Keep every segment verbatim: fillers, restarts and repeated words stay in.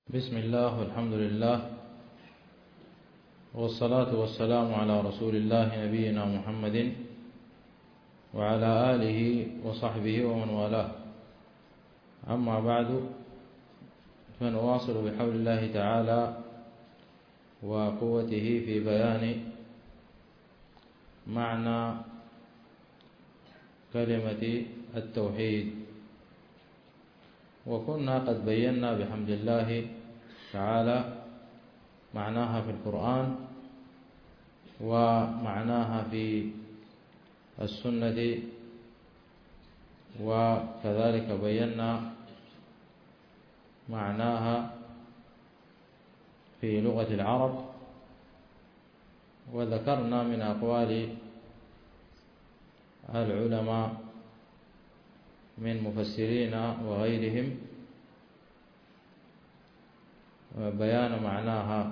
بسم الله والحمد لله والصلاة والسلام على رسول الله نبينا محمد وعلى آله وصحبه ومن والاه. أما بعد، فنواصل بحول الله تعالى وقوته في بيان معنى كلمة التوحيد، وكنا قد بينا بحمد الله تعالى معناها في القرآن ومعناها في السنة، وكذلك بينا معناها في لغة العرب، وذكرنا من أقوال العلماء من مفسرين وغيرهم بيان معناها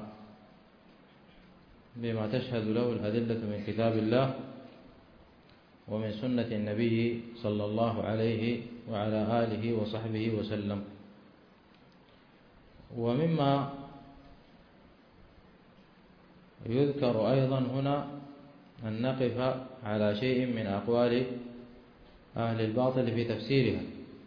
بما تشهد له الأدلة من كتاب الله ومن سنة النبي صلى الله عليه وعلى آله وصحبه وسلم. ومما يذكر أيضا هنا أن نقف على شيء من أقوال أهل الباطل في تفسيرها،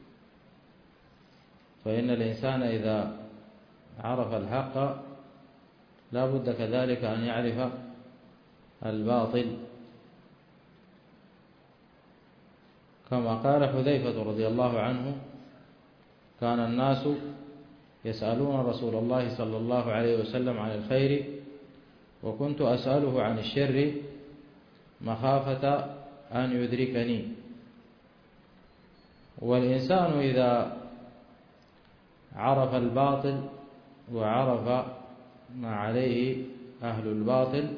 فإن الإنسان إذا عرف الحق لا بد كذلك أن يعرف الباطل، كما قال حذيفة رضي الله عنه: كان الناس يسألون رسول الله صلى الله عليه وسلم عن الخير، وكنت أسأله عن الشر مخافة أن يدركني. والإنسان إذا عرف الباطل وعرف ما عليه أهل الباطل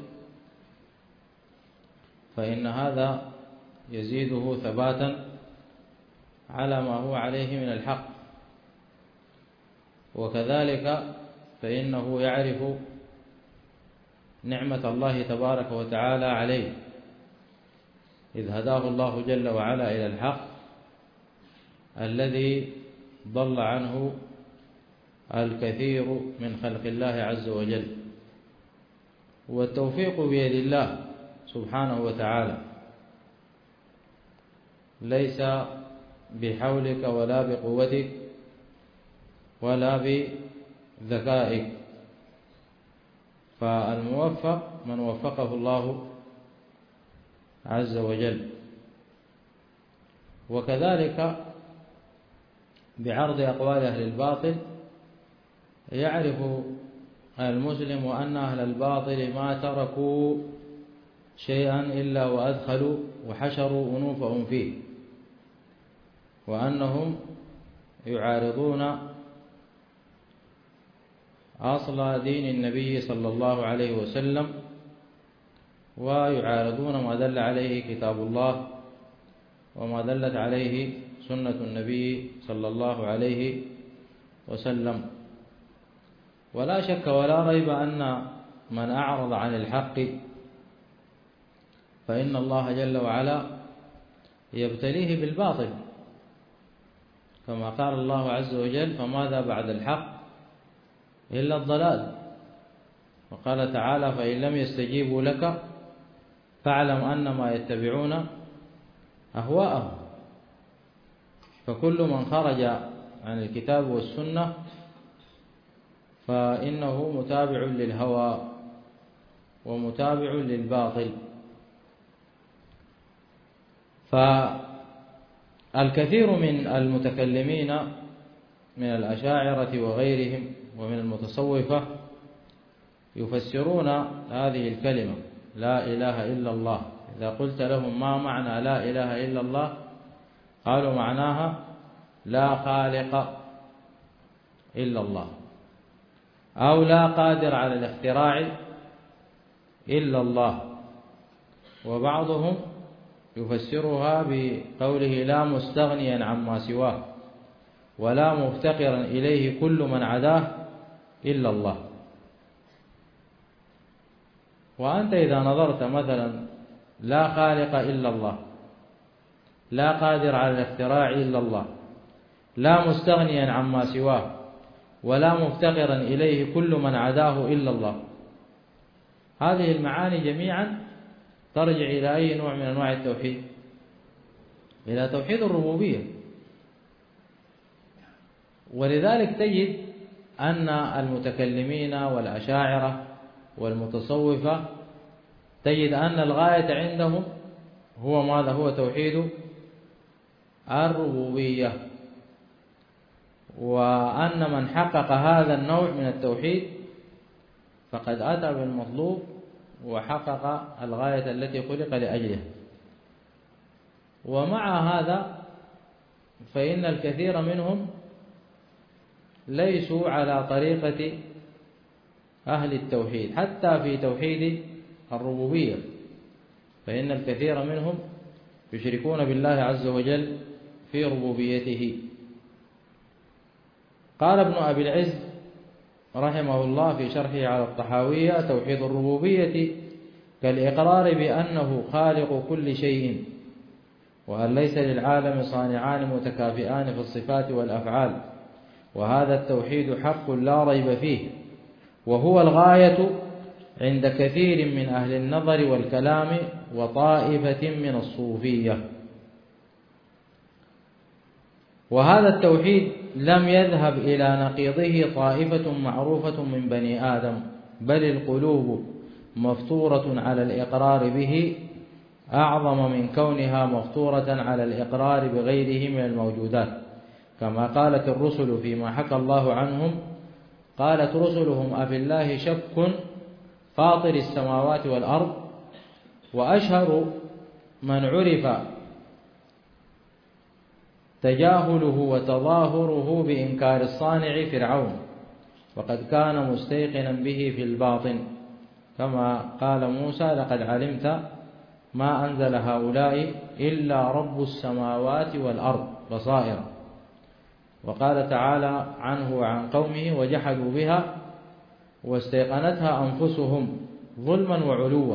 فإن هذا يزيده ثباتا على ما هو عليه من الحق، وكذلك فإنه يعرف نعمة الله تبارك وتعالى عليه، إذ هداه الله جل وعلا إلى الحق الذي ضل عنه الكثير من خلق الله عز وجل. والتوفيق بيد الله سبحانه وتعالى، ليس بحولك ولا بقوتك ولا بذكائك، فالموفق من وفقه الله عز وجل. وكذلك بعرض أقوال أهل الباطل يعرف المسلم أن أهل الباطل ما تركوا شيئا إلا وأدخلوا وحشروا أنوفهم فيه، وأنهم يعارضون أصل دين النبي صلى الله عليه وسلم، ويعارضون ما دل عليه كتاب الله وما دلت عليه سنة النبي صلى الله عليه وسلم. ولا شك ولا ريب أن من أعرض عن الحق فإن الله جل وعلا يبتليه بالباطل، كما قال الله عز وجل: فماذا بعد الحق إلا الضلال. وقال تعالى: فإن لم يستجيبوا لك فاعلم أنما يتبعون أهواءهم. فكل من خرج عن الكتاب والسنة فإنه متابع للهوى ومتابع للباطل. فالكثير من المتكلمين من الأشاعرة وغيرهم ومن المتصوفة يفسرون هذه الكلمة لا إله إلا الله. إذا قلت لهم ما معنى لا إله إلا الله قالوا معناها لا خالق إلا الله، أو لا قادر على الاختراع إلا الله. وبعضهم يفسرها بقوله لا مستغنيا عما سواه ولا مفتقرا إليه كل من عداه إلا الله. وأنت إذا نظرت مثلا لا خالق إلا الله، لا قادر على الاختراع إلا الله، لا مستغنيا عما سواه، ولا مفتقرا إليه كل من عداه إلا الله. هذه المعاني جميعا ترجع إلى أي نوع من أنواع التوحيد؟ إلى توحيد الربوبية. ولذلك تجد أن المتكلمين والأشاعرة والمتصوفة تجد أن الغاية عندهم هو ماذا؟ هو توحيد الربوبية، وأن من حقق هذا النوع من التوحيد فقد أتى بالمطلوب وحقق الغاية التي خلق لأجلها. ومع هذا فإن الكثير منهم ليسوا على طريقة أهل التوحيد حتى في توحيد الربوبية، فإن الكثير منهم يشركون بالله عز وجل في ربوبيته. قال ابن أبي العز رحمه الله في شرحه على الطحاوية: توحيد الربوبية كالإقرار بأنه خالق كل شيء، وأن ليس للعالم صانعان متكافئان في الصفات والأفعال، وهذا التوحيد حق لا ريب فيه، وهو الغاية عند كثير من أهل النظر والكلام وطائفة من الصوفية. وهذا التوحيد لم يذهب إلى نقيضه طائفة معروفة من بني آدم، بل القلوب مفطورة على الإقرار به أعظم من كونها مفطورة على الإقرار بغيره من الموجودات، كما قالت الرسل فيما حكى الله عنهم: قالت رسلهم أفي الله شك فاطر السماوات والأرض. وأشهر من عرف تجاهله وتظاهره بإنكار الصانع فرعون، وقد كان مستيقنا به في الباطن، كما قال موسى: لقد علمت ما أنزل هؤلاء إلا رب السماوات والأرض بصائر. وقال تعالى عنه وعن قومه: وجحدوا بها واستيقنتها أنفسهم ظلما وعلوا.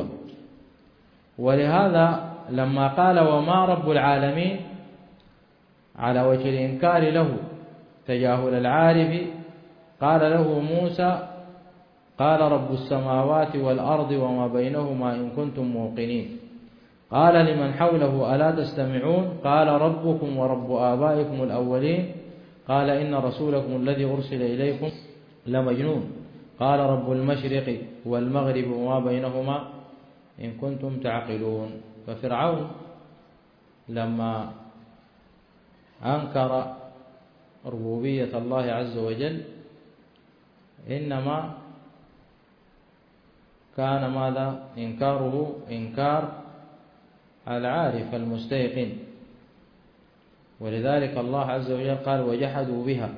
ولهذا لما قال: وما رب العالمين، على وجه الإنكار له تجاهل العارف، قال له موسى: قال رب السماوات والأرض وما بينهما إن كنتم موقنين. قال لمن حوله: ألا تستمعون؟ قال: ربكم ورب آبائكم الأولين. قال: إن رسولكم الذي أرسل إليكم لمجنون. قال: رب المشرق والمغرب وما بينهما إن كنتم تعقلون. ففرعون لما أنكر ربوبية الله عز وجل إنما كان ماذا؟ إنكاره إنكار العارف المستيقن. ولذلك الله عز وجل قال: وجحدوا بها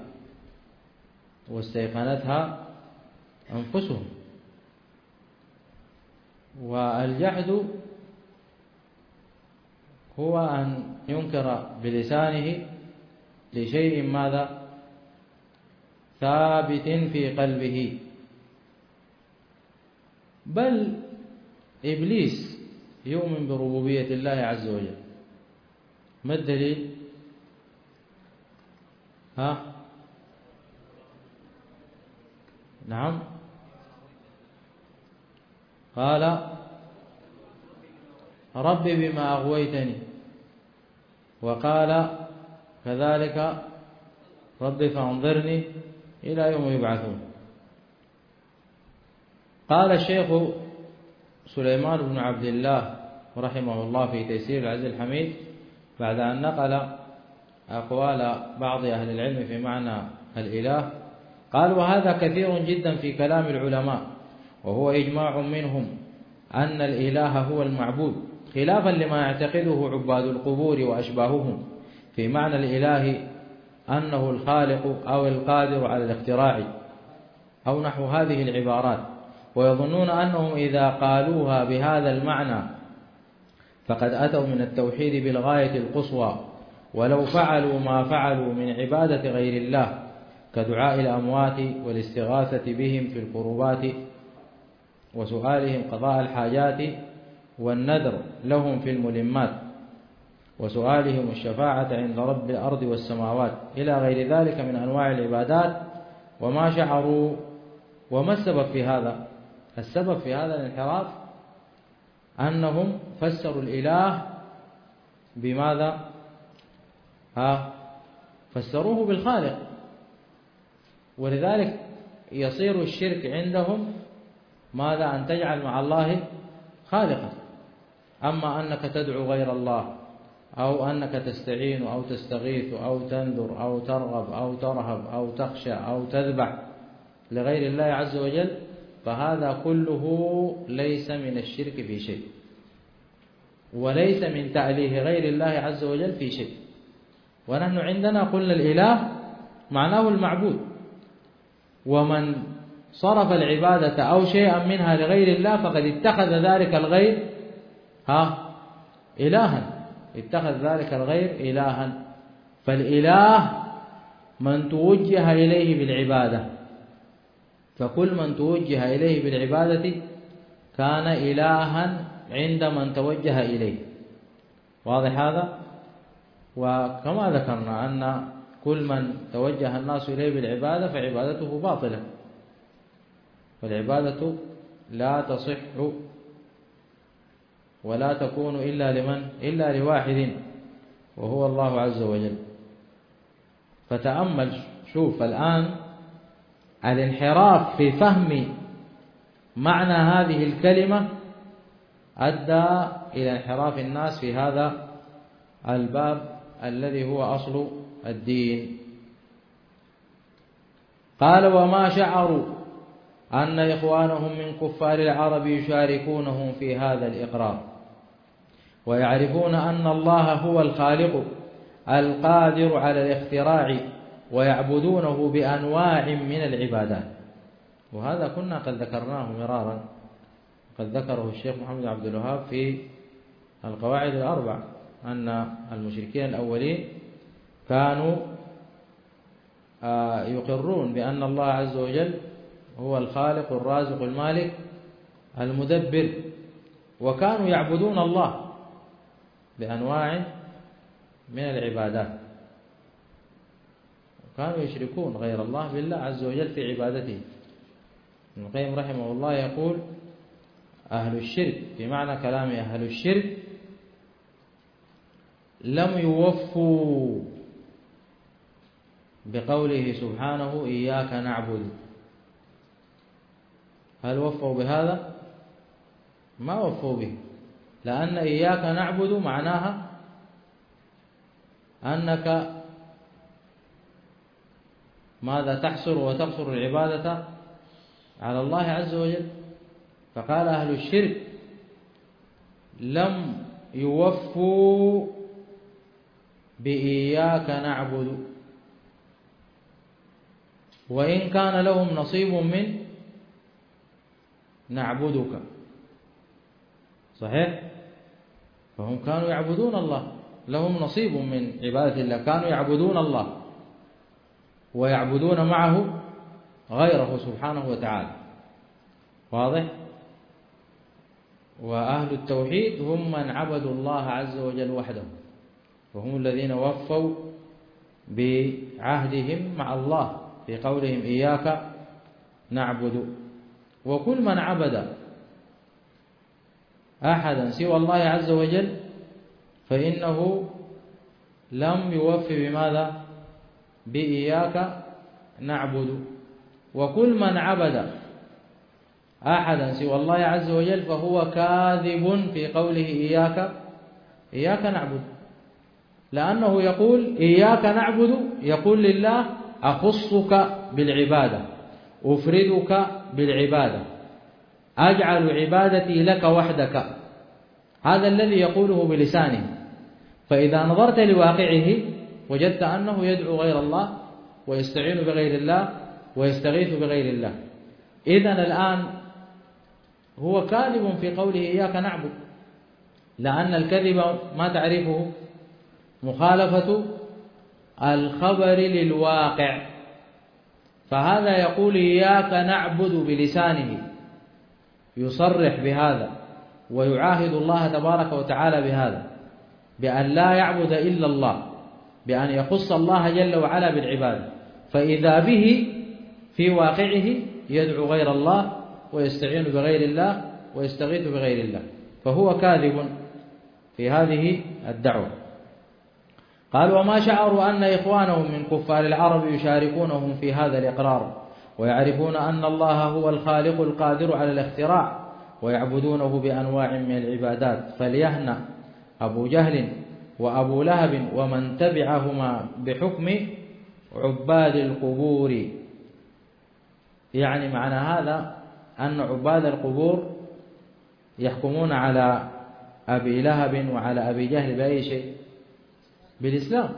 واستيقنتها أنفسهم. والجحد هو أن ينكر بلسانه لشيء ماذا؟ ثابت في قلبه. بل إبليس يؤمن بربوبية الله عز وجل. ما الدليل؟ ها؟ نعم، قال: رب بما أغويتني. وقال كذلك: رب فانظرني إلى يوم يبعثون. قال الشيخ سليمان بن عبد الله رحمه الله في تيسير العزيز الحميد بعد أن نقل أقوال بعض أهل العلم في معنى الإله، قال: وهذا كثير جدا في كلام العلماء، وهو إجماع منهم أن الإله هو المعبود، خلافا لما يعتقده عباد القبور وأشباههم في معنى الإله أنه الخالق أو القادر على الاختراع أو نحو هذه العبارات، ويظنون أنهم إذا قالوها بهذا المعنى فقد أتوا من التوحيد بالغاية القصوى، ولو فعلوا ما فعلوا من عبادة غير الله كدعاء الأموات والاستغاثة بهم في القربات وسؤالهم قضاء الحاجات والنذر لهم في الملمات وسؤالهم الشفاعة عند رب الأرض والسماوات إلى غير ذلك من أنواع العبادات، وما شعروا. وما السبب في هذا؟ السبب في هذا الانحراف أنهم فسروا الإله بماذا؟ ها فسروه بالخالق، ولذلك يصير الشرك عندهم ماذا؟ أن تجعل مع الله خالقا. أما أنك تدعو غير الله، أو أنك تستعين أو تستغيث أو تنذر أو ترغب أو ترهب أو تخشى أو تذبح لغير الله عز وجل، فهذا كله ليس من الشرك في شيء، وليس من تأليه غير الله عز وجل في شيء. ونحن عندنا قلنا الإله معناه المعبود، ومن صرف العبادة أو شيئا منها لغير الله فقد اتخذ ذلك الغير ها إلها، اتخذ ذلك الغير إلها. فالإله من توجه إليه بالعبادة، فكل من توجه إليه بالعبادة كان إلها عند من توجه إليه. واضح هذا؟ وكما ذكرنا أن كل من توجه الناس إليه بالعبادة فعبادته باطلة، والعبادة لا تصح ولا تكون إلا لمن؟ إلا لواحد، وهو الله عز وجل. فتأمل، شوف الآن الانحراف في فهم معنى هذه الكلمة أدى إلى انحراف الناس في هذا الباب الذي هو أصل الدين. قال: وما شعروا أن إخوانهم من كفار العرب يشاركونهم في هذا الإقرار، ويعرفون أن الله هو الخالق القادر على الاختراع، ويعبدونه بأنواع من العبادات. وهذا كنا قد ذكرناه مرارا، قد ذكره الشيخ محمد عبد الوهاب في القواعد الأربع، أن المشركين الأولين كانوا يقرون بأن الله عز وجل هو الخالق الرازق المالك المدبر، وكانوا يعبدون الله بأنواع من العبادات، كانوا يشركون غير الله بالله عز وجل في عبادته. ابن القيم رحمه الله يقول: أهل الشرك، في معنى كلام أهل الشرك لم يوفوا بقوله سبحانه إياك نعبد. هل وفوا بهذا؟ ما وفوا به، لأن إياك نعبد معناها أنك ماذا؟ تحصر وتقصر العبادة على الله عز وجل. فقال أهل الشرك لم يوفوا بإياك نعبد، وإن كان لهم نصيب من نعبدك. صحيح؟ فهم كانوا يعبدون الله، لهم نصيب من عبادة الله، كانوا يعبدون الله ويعبدون معه غيره سبحانه وتعالى. واضح؟ وأهل التوحيد هم من عبدوا الله عز وجل وحده، وهم الذين وفوا بعهدهم مع الله في قولهم إياك نعبد. وكل من عبد أحدا سوى الله عز وجل فإنه لم يوف بماذا؟ بإياك نعبد. وكل من عبد أحدا سوى الله عز وجل فهو كاذب في قوله إياك إياك نعبد، لأنه يقول إياك نعبد، يقول لله أخصك بالعبادة، أفردك بالعبادة، أجعل عبادتي لك وحدك. هذا الذي يقوله بلسانه. فإذا نظرت لواقعه وجدت أنه يدعو غير الله ويستعين بغير الله ويستغيث بغير الله. إذن الآن هو كاذب في قوله إياك نعبد، لأن الكذب ما تعرفه؟ مخالفة الخبر للواقع. فهذا يقول إياك نعبد بلسانه، يصرح بهذا ويعاهد الله تبارك وتعالى بهذا، بأن لا يعبد إلا الله، بأن يخص الله جل وعلا بالعبادة. فإذا به في واقعه يدعو غير الله ويستعين بغير الله ويستغيث بغير الله، فهو كاذب في هذه الدعوة. قال: وما شعروا أن إخوانهم من كفار العرب يشاركونهم في هذا الإقرار، ويعرفون أن الله هو الخالق القادر على الاختراع، ويعبدونه بأنواع من العبادات، فليهنأ أبو جهل وأبو لهب ومن تبعهما بحكم عباد القبور. يعني معنى هذا أن عباد القبور يحكمون على أبي لهب وعلى أبي جهل بأي شيء؟ بالإسلام،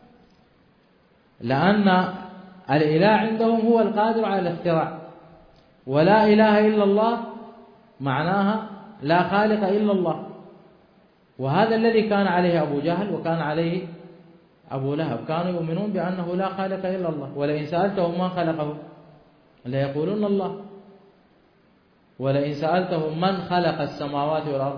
لأن الإله عندهم هو القادر على الاختراع، ولا إله إلا الله معناها لا خالق إلا الله، وهذا الذي كان عليه أبو جهل وكان عليه أبو لهب، كانوا يؤمنون بأنه لا خالق إلا الله، ولئن سألتهم من خلقه ليقولون الله، ولئن سألتهم من خلق السماوات والأرض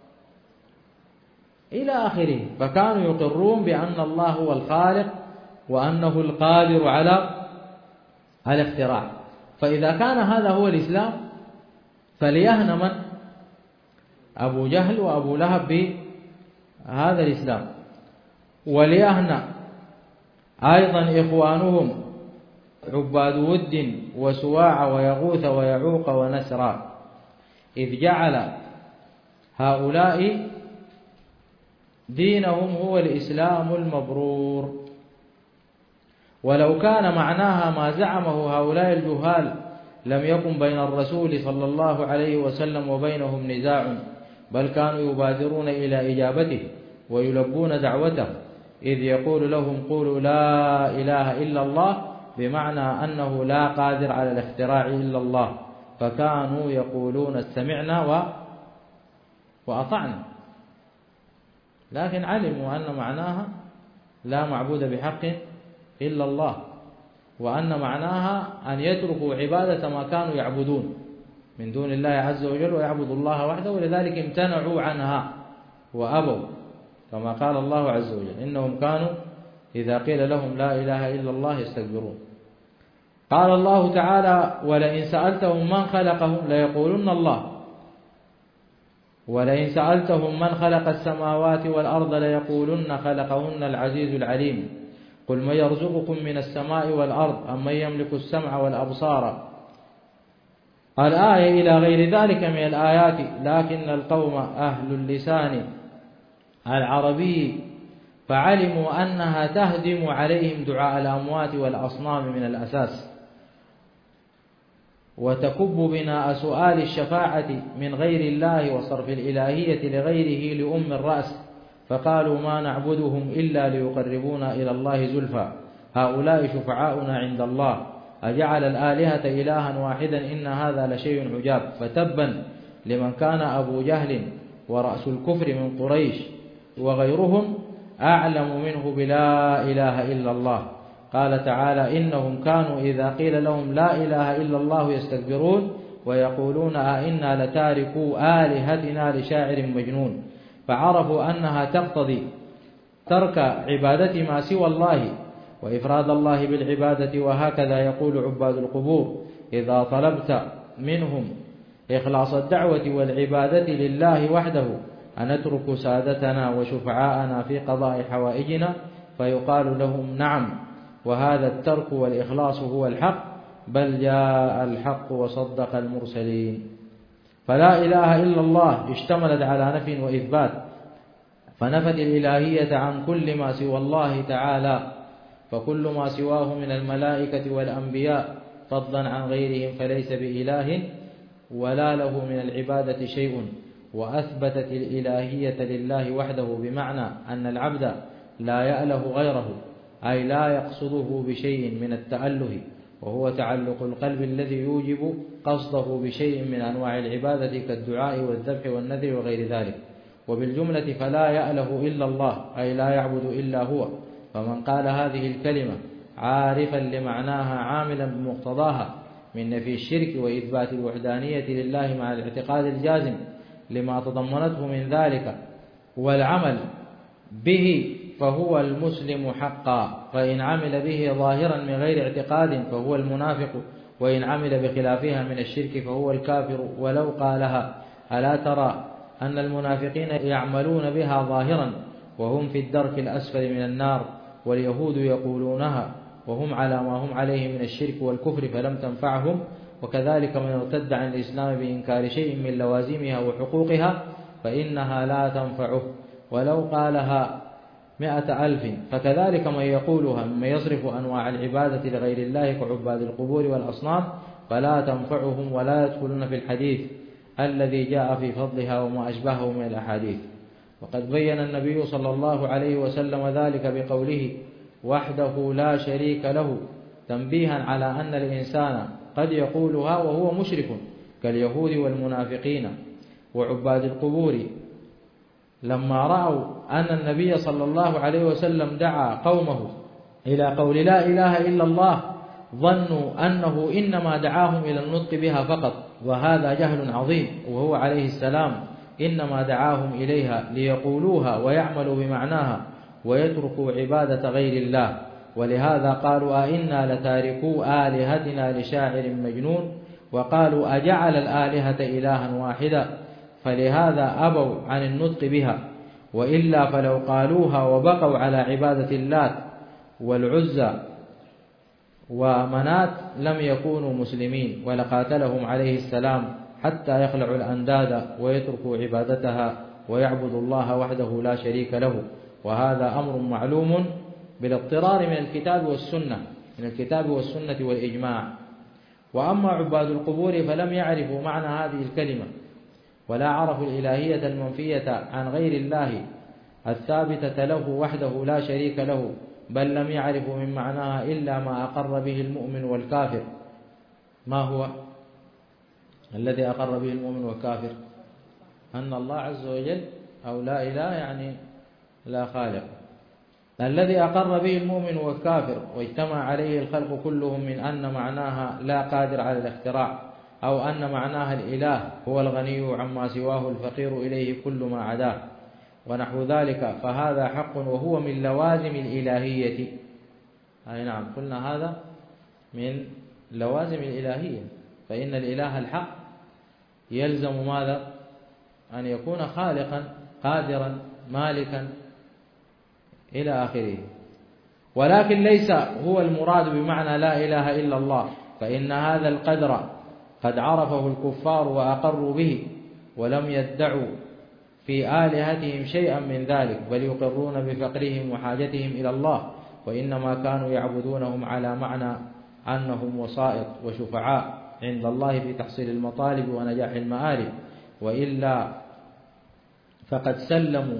إلى آخره. فكانوا يقرون بأن الله هو الخالق وأنه القادر على الاختراع. فإذا كان هذا هو الإسلام فليهن من؟ أبو جهل وأبو لهب بهذا الإسلام، وليهن أيضا إخوانهم عباد ود وسواع ويغوث ويعوق ونسرا، إذ جعل هؤلاء دينهم هو الإسلام المبرور. ولو كان معناها ما زعمه هؤلاء الجهال لم يكن بين الرسول صلى الله عليه وسلم وبينهم نزاع، بل كانوا يبادرون إلى إجابته ويلبون دعوته، إذ يقول لهم: قولوا لا إله إلا الله، بمعنى أنه لا قادر على الاختراع إلا الله، فكانوا يقولون سمعنا و... وأطعنا، لكن علموا أن معناها لا معبود بحق إلا الله، وأن معناها أن يتركوا عبادة ما كانوا يعبدون من دون الله عز وجل ويعبدوا الله وحده، ولذلك امتنعوا عنها وأبوا، كما قال الله عز وجل: إنهم كانوا إذا قيل لهم لا إله إلا الله يستكبرون. قال الله تعالى: ولئن سألتهم من خلقهم ليقولن الله، ولئن سألتهم من خلق السماوات والأرض ليقولن خلقهن العزيز العليم، قل من يرزقكم من السماء والأرض أم من يملك السمع والأبصار، الآية إلى غير ذلك من الآيات. لكن القوم أهل اللسان العربي فعلموا أنها تهدم عليهم دعاء الأموات والأصنام من الأساس، وتكب بناء سؤال الشفاعة من غير الله وصرف الإلهية لغيره لأم الرأس، فقالوا: ما نعبدهم إلا ليقربونا إلى الله زلفى، هؤلاء شفعاؤنا عند الله، أجعل الآلهة إلها واحدا إن هذا لشيء عجاب. فتبا لمن كان أبو جهل ورأس الكفر من قريش وغيرهم أعلم منه بلا إله إلا الله. قال تعالى: إنهم كانوا إذا قيل لهم لا إله إلا الله يستكبرون ويقولون أئنا لتاركوا آلهتنا لشاعر مجنون، فعرفوا أنها تقتضي ترك عبادة ما سوى الله وإفراد الله بالعبادة. وهكذا يقول عباد القبور: إذا طلبت منهم إخلاص الدعوة والعبادة لله وحده أنترك سادتنا وشفعاءنا في قضاء حوائجنا، فيقال لهم: نعم، وهذا الترك والإخلاص هو الحق، بل جاء الحق وصدق المرسلين. فلا إله إلا الله اشتملت على نفي وإثبات، فنفت الإلهية عن كل ما سوى الله تعالى، فكل ما سواه من الملائكة والأنبياء فضلا عن غيرهم فليس بإله ولا له من العبادة شيء، وأثبتت الإلهية لله وحده، بمعنى أن العبد لا يأله غيره، أي لا يقصده بشيء من التأله، وهو تعلق القلب الذي يوجب قصده بشيء من أنواع العبادة كالدعاء والذبح والنذر وغير ذلك. وبالجملة فلا يأله إلا الله، أي لا يعبد إلا هو. فمن قال هذه الكلمة عارفا لمعناها عاملا بمقتضاها من نفي الشرك وإثبات الوحدانية لله مع الاعتقاد الجازم لما تضمنته من ذلك والعمل به، فهو المسلم حقا. فإن عمل به ظاهرا من غير اعتقاد فهو المنافق وإن عمل بخلافها من الشرك فهو الكافر ولو قالها. ألا ترى أن المنافقين يعملون بها ظاهرا وهم في الدرك الأسفل من النار، واليهود يقولونها وهم على ما هم عليه من الشرك والكفر فلم تنفعهم. وكذلك من ارتد عن الإسلام بإنكار شيء من لوازمها وحقوقها فإنها لا تنفعه ولو قالها مئة ألف. فكذلك من يقولها مما يصرف أنواع العبادة لغير الله كعباد القبور والأصنام فلا تنفعهم ولا يدخلون في الحديث الذي جاء في فضلها وما أشبهه من الأحاديث. وقد بين النبي صلى الله عليه وسلم ذلك بقوله وحده لا شريك له، تنبيها على أن الإنسان قد يقولها وهو مشرك كاليهود والمنافقين وعباد القبور. لما رأوا أن النبي صلى الله عليه وسلم دعا قومه إلى قول لا إله إلا الله ظنوا أنه إنما دعاهم إلى النطق بها فقط، وهذا جهل عظيم، وهو عليه السلام إنما دعاهم إليها ليقولوها ويعملوا بمعناها ويتركوا عبادة غير الله. ولهذا قالوا أئنا لتاركوا آلهتنا لشاعر مجنون، وقالوا أجعل الآلهة إلها واحدا، فلهذا أبوا عن النطق بها. وإلا فلو قالوها وبقوا على عبادة اللات والعزى ومنات لم يكونوا مسلمين، ولقاتلهم عليه السلام حتى يخلعوا الأنداد ويتركوا عبادتها ويعبدوا الله وحده لا شريك له. وهذا أمر معلوم بالاضطرار من الكتاب والسنة من الكتاب والسنة والإجماع. وأما عباد القبور فلم يعرفوا معنى هذه الكلمة ولا عرفوا الإلهية المنفية عن غير الله الثابتة له وحده لا شريك له، بل لم يعرفوا من معناها إلا ما أقر به المؤمن والكافر. ما هو الذي أقر به المؤمن والكافر؟ أن الله عز وجل أو لا إله يعني لا خالق. الذي أقر به المؤمن والكافر واجتمع عليه الخلق كلهم من أن معناها لا قادر على الاختراع، أو أن معناها الإله هو الغني عما سواه الفقير إليه كل ما عداه ونحو ذلك، فهذا حق وهو من لوازم الإلهية. أي نعم، قلنا هذا من لوازم الإلهية، فإن الإله الحق يلزم ماذا؟ أن يكون خالقا قادرا مالكا إلى آخره. ولكن ليس هو المراد بمعنى لا إله إلا الله، فإن هذا القدر قد عرفه الكفار وأقروا به ولم يدعوا في آلهتهم شيئا من ذلك، بل يقرون بفقرهم وحاجتهم إلى الله، وإنما كانوا يعبدونهم على معنى أنهم وسائط وشفعاء عند الله في تحصيل المطالب ونجاح المآرب. وإلا فقد سلموا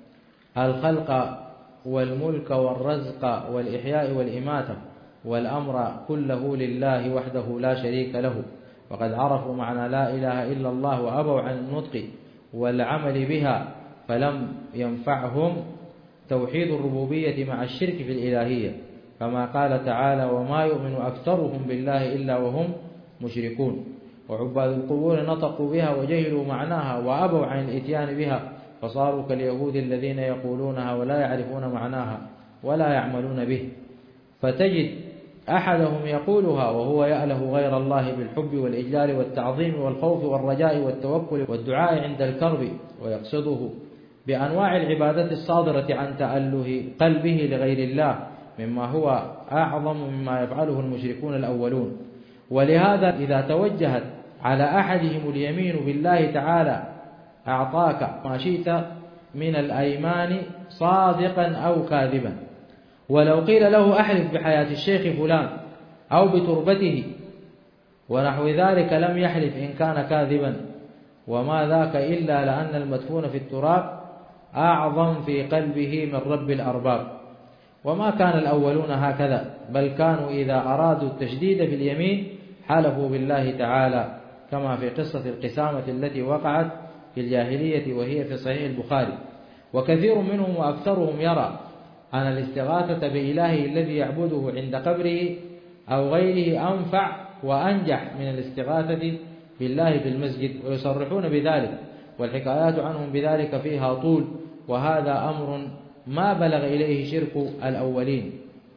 الخلق والملك والرزق والإحياء والإماتة والأمر كله لله وحده لا شريك له، وقد عرفوا معنى لا إله إلا الله وأبوا عن النطق والعمل بها، فلم ينفعهم توحيد الربوبية مع الشرك في الإلهية، كما قال تعالى وما يؤمن أكثرهم بالله إلا وهم مشركون. وعباد القبور نطقوا بها وجهلوا معناها وأبوا عن الإتيان بها، فصاروا كاليهود الذين يقولونها ولا يعرفون معناها ولا يعملون به. فتجد أحدهم يقولها وهو يأله غير الله بالحب والإجلال والتعظيم والخوف والرجاء والتوكل والدعاء عند الكرب، ويقصده بأنواع العبادة الصادرة عن تأله قلبه لغير الله، مما هو أعظم مما يفعله المشركون الأولون. ولهذا إذا توجهت على أحدهم اليمين بالله تعالى أعطاك ما شئت من الأيمان صادقا أو كاذبا. ولو قيل له أحلف بحياة الشيخ فلان أو بتربته ونحو ذلك لم يحلف إن كان كاذبا، وما ذاك إلا لأن المدفون في التراب أعظم في قلبه من رب الأرباب. وما كان الأولون هكذا، بل كانوا إذا أرادوا التشديد في اليمين حلفوا بالله تعالى، كما في قصة القسامة التي وقعت في الجاهلية وهي في صحيح البخاري. وكثير منهم وأكثرهم يرى أن الاستغاثة بإلهه الذي يعبده عند قبره أو غيره أنفع وأنجح من الاستغاثة بالله في المسجد، ويصرحون بذلك، والحكايات عنهم بذلك فيها طول، وهذا أمر ما بلغ إليه شرك الأولين.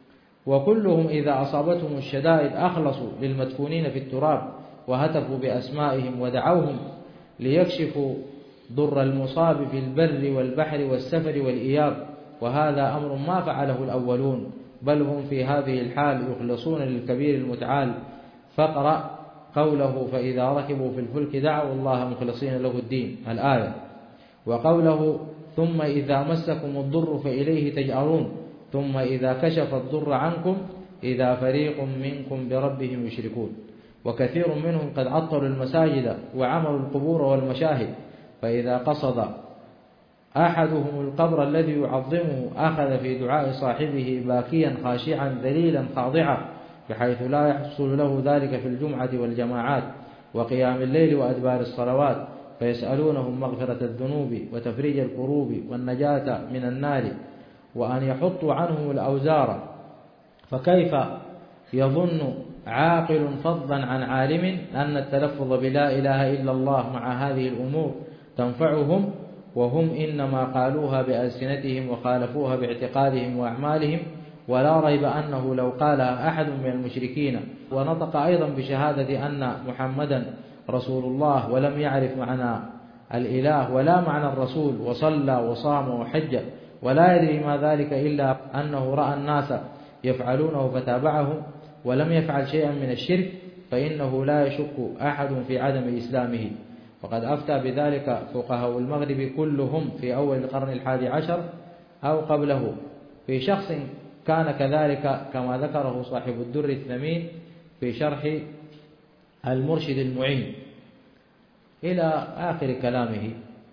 وكلهم إذا أصابتهم الشدائد أخلصوا للمدفونين في التراب وهتفوا بأسمائهم ودعوهم ليكشفوا ضر المصاب في البر والبحر والسفر والإياب، وهذا أمر ما فعله الأولون، بل هم في هذه الحال يخلصون للكبير المتعال. فاقرأ قوله فإذا ركبوا في الفلك دعوا الله مخلصين له الدين الآية، وقوله ثم إذا مسكم الضر فإليه تجأرون، ثم إذا كشف الضر عنكم إذا فريق منكم بربهم يشركون. وكثير منهم قد عطلوا المساجد وعملوا القبور والمشاهد، فإذا قصد أحدهم القبر الذي يعظمه أخذ في دعاء صاحبه باكيا خاشعا ذليلا خاضعا، بحيث لا يحصل له ذلك في الجمعة والجماعات وقيام الليل وأدبار الصلوات، فيسألونهم مغفرة الذنوب وتفريج الكروب والنجاة من النار وأن يحطوا عنهم الأوزار. فكيف يظن عاقل فضلا عن عالم أن التلفظ بلا إله إلا الله مع هذه الأمور تنفعهم، وهم إنما قالوها بألسنتهم وخالفوها باعتقادهم وأعمالهم. ولا ريب أنه لو قالها أحد من المشركين ونطق أيضا بشهادة أن محمدا رسول الله ولم يعرف معنى الإله ولا معنى الرسول، وصلى وصام وحج ولا يدري ما ذلك إلا أنه رأى الناس يفعلونه فتابعهم ولم يفعل شيئا من الشرك، فإنه لا يشك أحد في عدم إسلامه. وقد أفتى بذلك فقهاء المغرب كلهم في أول القرن الحادي عشر أو قبله في شخص كان كذلك، كما ذكره صاحب الدر الثمين في شرح المرشد المعين إلى آخر كلامه.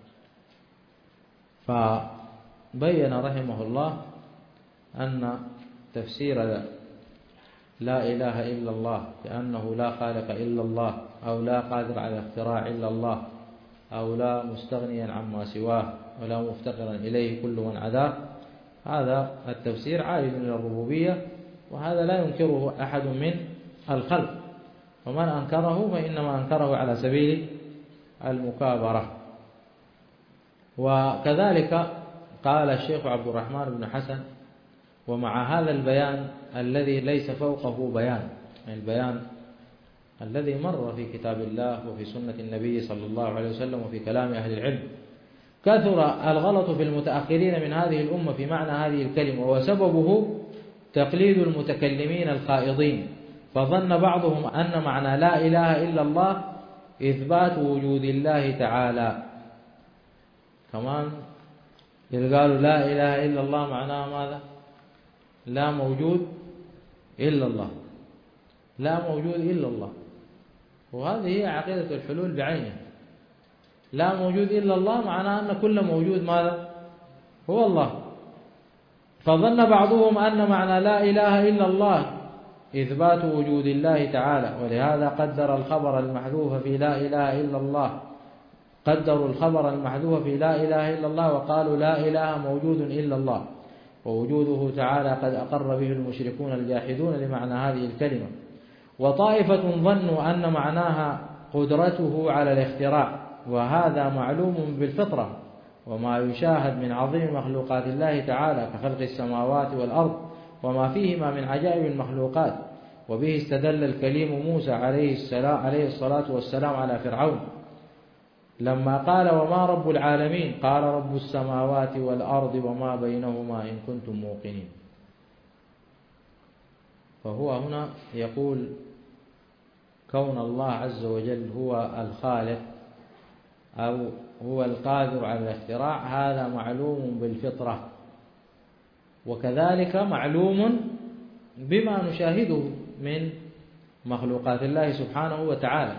فبين رحمه الله أن تفسير لا إله إلا الله بأنه لا خالق إلا الله، أو لا قادر على اختراع إلا الله، أو لا مستغنيا عما سواه، ولا مفتقرا إليه كل من عداه، هذا التفسير عائد من الربوبية، وهذا لا ينكره أحد من الخلق، ومن أنكره فإنما أنكره على سبيل المكابرة. وكذلك قال الشيخ عبد الرحمن بن حسن: ومع هذا البيان الذي ليس فوقه بيان، يعني البيان الذي مر في كتاب الله وفي سنة النبي صلى الله عليه وسلم وفي كلام أهل العلم، كثر الغلط في المتأخرين من هذه الأمة في معنى هذه الكلمة، وسببه تقليد المتكلمين الخائضين، فظن بعضهم أن معنى لا إله إلا الله إثبات وجود الله تعالى. كمان قالوا لا إله إلا الله معناها ماذا؟ لا موجود إلا الله، لا موجود إلا الله، وهذه هي عقيدة الحلول بعينها. لا موجود إلا الله معناه أن كل موجود ماذا؟ هو الله. فظن بعضهم أن معنى لا إله إلا الله إثبات وجود الله تعالى، ولهذا قدر الخبر المحذوف في لا إله إلا الله، قدروا الخبر المحذوف في لا إله إلا الله وقالوا لا إله موجود إلا الله، ووجوده تعالى قد أقر به المشركون الجاحدون لمعنى هذه الكلمة. وطائفة ظنوا أن معناها قدرته على الاختراع، وهذا معلوم بالفطرة، وما يشاهد من عظيم مخلوقات الله تعالى كخلق السماوات والأرض وما فيهما من عجائب المخلوقات. وبه استدل الكليم موسى عليه السلام عليه الصلاة والسلام على فرعون لما قال: وما رب العالمين؟ قال: رب السماوات والأرض وما بينهما إن كنتم موقنين. فهو هنا يقول كون الله عز وجل هو الخالق أو هو القادر على الاختراع هذا معلوم بالفطرة، وكذلك معلوم بما نشاهده من مخلوقات الله سبحانه وتعالى.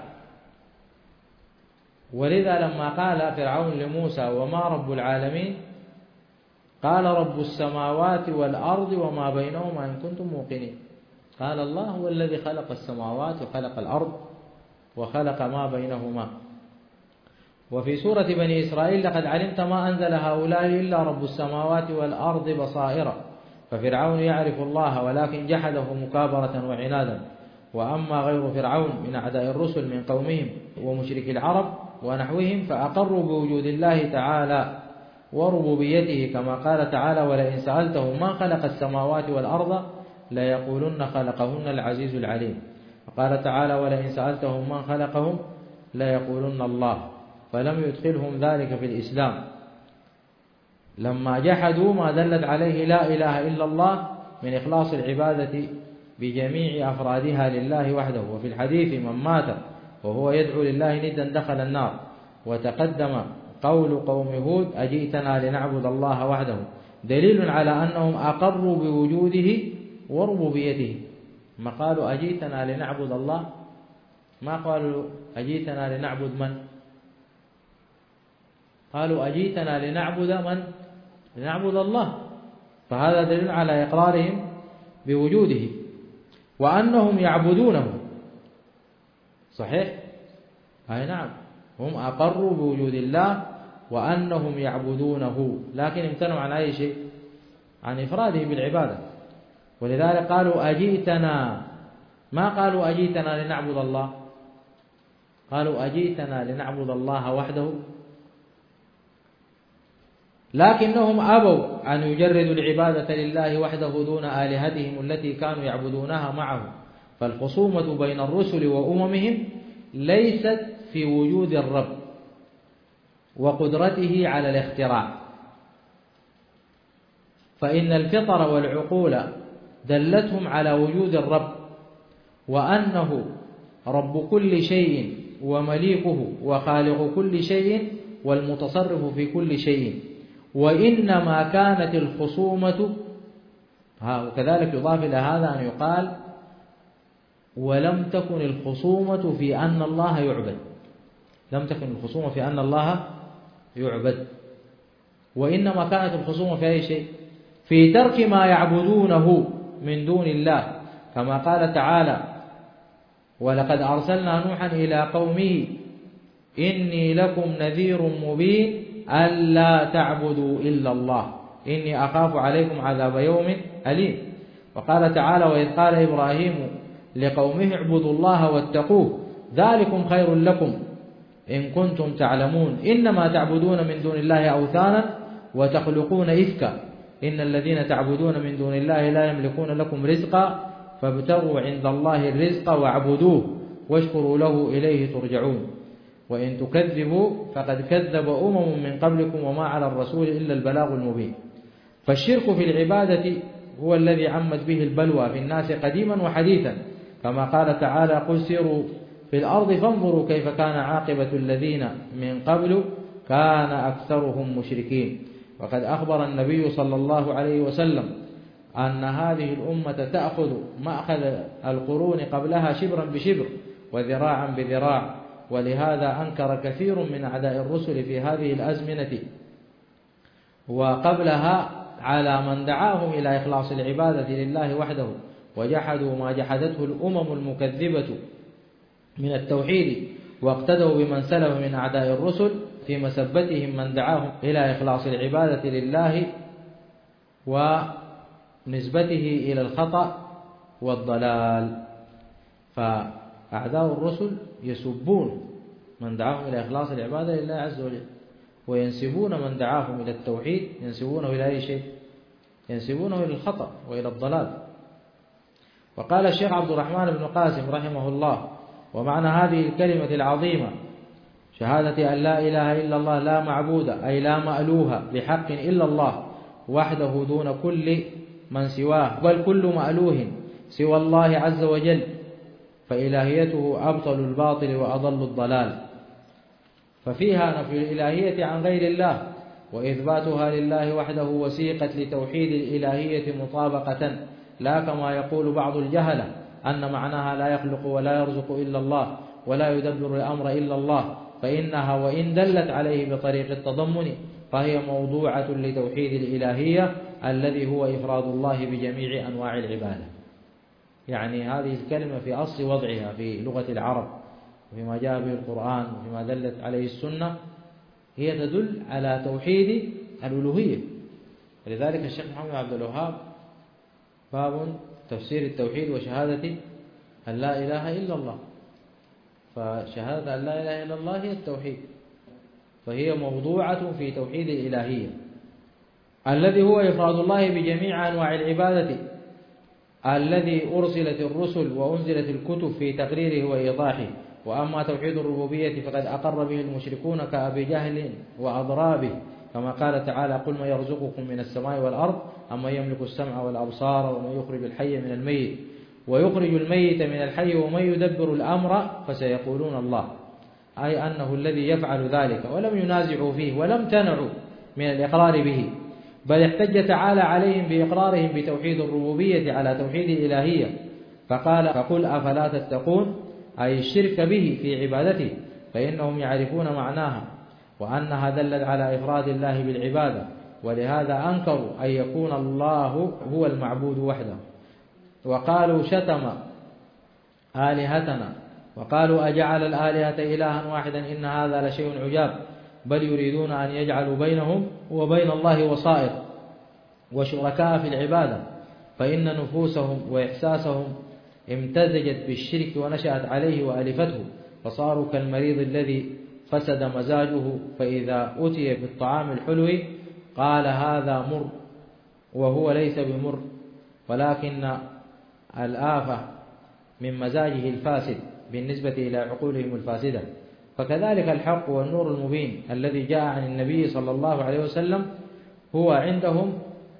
ولذا لما قال فرعون لموسى: وما رب العالمين؟ قال: رب السماوات والأرض وما بينهما إن كنتم موقنين. قال: الله هو الذي خلق السماوات وخلق الأرض وخلق ما بينهما. وفي سورة بني إسرائيل: لقد علمت ما أنزل هؤلاء إلا رب السماوات والأرض بصائر. ففرعون يعرف الله ولكن جحده مكابرة وعنادا. وأما غير فرعون من أعداء الرسل من قومهم ومشرك العرب ونحوهم فأقروا بوجود الله تعالى وربوبيته، كما قال تعالى: ولئن سألتهم ما خلق السماوات والأرض ليقولن خلقهن العزيز العليم. وقال تعالى ولئن سألتهم من خلقهم ليقولن الله، فلم يدخلهم ذلك في الإسلام لما جحدوا ما دلت عليه لا إله إلا الله من إخلاص العبادة بجميع أفرادها لله وحده. وفي الحديث من مات وهو يدعو لله ندا دخل النار. وتقدم قول قوم هود أجئتنا لنعبد الله وحده، دليل على أنهم أقروا بوجوده وربوبيته. ما قالوا أجئتنا لنعبد الله، ما قالوا أجئتنا لنعبد من؟ قالوا أجئتنا لنعبد من؟ لنعبد الله. فهذا دليل على إقرارهم بوجوده وأنهم يعبدونه. صحيح؟ أي نعم، هم أقروا بوجود الله وأنهم يعبدونه، لكن امتنعوا عن أي شيء؟ عن إفراده بالعبادة. ولذلك قالوا أجئتنا، ما قالوا أجئتنا لنعبد الله، قالوا أجئتنا لنعبد الله وحده. لكنهم أبوا أن يجردوا العبادة لله وحده دون آلهتهم التي كانوا يعبدونها معه. فالخصومة بين الرسل وأممهم ليست في وجود الرب وقدرته على الاختراع، فإن الفطر والعقول دلتهم على وجود الرب وأنه رب كل شيء ومليكه وخالق كل شيء والمتصرف في كل شيء. وإنما كانت الخصومة، وكذلك يضاف إلى هذا أن يقال ولم تكن الخصومة في أن الله يعبد، لم تكن الخصومة في أن الله يعبد، وإنما كانت الخصومة في أي شيء؟ في ترك ما يعبدونه من دون الله، كما قال تعالى ولقد أرسلنا نوحا إلى قومه إني لكم نذير مبين ألا تعبدوا إلا الله إني أخاف عليكم عذاب يوم أليم. وقال تعالى وإذ قال إبراهيم لقومه اعبدوا الله واتقوه ذلكم خير لكم إن كنتم تعلمون إنما تعبدون من دون الله أوثانا وتخلقون إفكا إن الذين تعبدون من دون الله لا يملكون لكم رزقا فابتغوا عند الله الرزق واعبدوه واشكروا له إليه ترجعون وإن تكذبوا فقد كذب أمم من قبلكم وما على الرسول إلا البلاغ المبين. فالشرك في العبادة هو الذي عمت به البلوى في الناس قديما وحديثا، كما قال تعالى قل سيروا في الأرض فانظروا كيف كان عاقبة الذين من قبل كان أكثرهم مشركين. وقد أخبر النبي صلى الله عليه وسلم أن هذه الأمة تأخذ مأخذ القرون قبلها شبرا بشبر وذراعا بذراع، ولهذا أنكر كثير من أعداء الرسل في هذه الأزمنة وقبلها على من دعاهم إلى إخلاص العبادة لله وحده، وجحدوا ما جحدته الأمم المكذبة من التوحيد، واقتدوا بمن سلف من أعداء الرسل في مسبتهم من دعاهم إلى إخلاص العبادة لله ونسبته إلى الخطأ والضلال. فأعداء الرسل يسبون من دعاهم إلى إخلاص العبادة لله عز وجل، وينسبون من دعاهم إلى التوحيد ينسبونه إلى أي شيء؟ ينسبونه إلى الخطأ وإلى الضلال. وقال الشيخ عبد الرحمن بن قاسم رحمه الله ومعنى هذه الكلمة العظيمة شهادة أن لا إله إلا الله لا معبود أي لا مألوه بحق إلا الله وحده دون كل من سواه، بل كل مألوه سوى الله عز وجل، فإلهيته أبطل الباطل وأضل الضلال. ففيها نفي الإلهية عن غير الله وإثباتها لله وحده، وسيقت لتوحيد الإلهية مطابقة، لا كما يقول بعض الجهلة أن معناها لا يخلق ولا يرزق إلا الله ولا يدبر الأمر إلا الله، فإنها وإن دلت عليه بطريق التضمن فهي موضوعة لتوحيد الإلهية الذي هو إفراد الله بجميع أنواع العبادة. يعني هذه الكلمة في أصل وضعها في لغة العرب وفيما جاء به القرآن وفيما دلت عليه السنة هي تدل على توحيد الألوهية. ولذلك الشيخ محمد عبد الوهاب باب تفسير التوحيد وشهادة أن لا إله إلا الله، فشهادة أن لا إله إلا الله هي التوحيد، فهي موضوعة في توحيد الإلهية الذي هو إفراد الله بجميع أنواع العبادة الذي أرسلت الرسل وأنزلت الكتب في تقريره وإيضاحه. وأما توحيد الربوبية فقد أقر به المشركون كأبي جهل وأضرابه، كما قال تعالى: قل من يرزقكم من السماء والأرض أمن يملك السمع والأبصار ومن يخرج الحي من الميت ويخرج الميت من الحي ومن يدبر الأمر فسيقولون الله، أي أنه الذي يفعل ذلك، ولم ينازعوا فيه ولم تنعوا من الإقرار به، بل احتج تعالى عليهم بإقرارهم بتوحيد الربوبية على توحيد الإلهية، فقال: فقل أفلا تتقون، أي الشرك به في عبادته، فإنهم يعرفون معناها وأنها دلت على إفراد الله بالعبادة، ولهذا أنكروا أن يكون الله هو المعبود وحده، وقالوا شتم آلهتنا، وقالوا أجعل الآلهة إلها واحدا إن هذا لشيء عجاب، بل يريدون أن يجعلوا بينهم وبين الله وسائط وشركاء في العبادة، فإن نفوسهم وإحساسهم امتزجت بالشرك ونشأت عليه وألفته، فصاروا كالمريض الذي فسد مزاجه، فإذا أتي بالطعام الحلو قال هذا مر وهو ليس بمر، ولكن الآفة من مزاجه الفاسد بالنسبة إلى عقولهم الفاسدة. فكذلك الحق والنور المبين الذي جاء عن النبي صلى الله عليه وسلم هو عندهم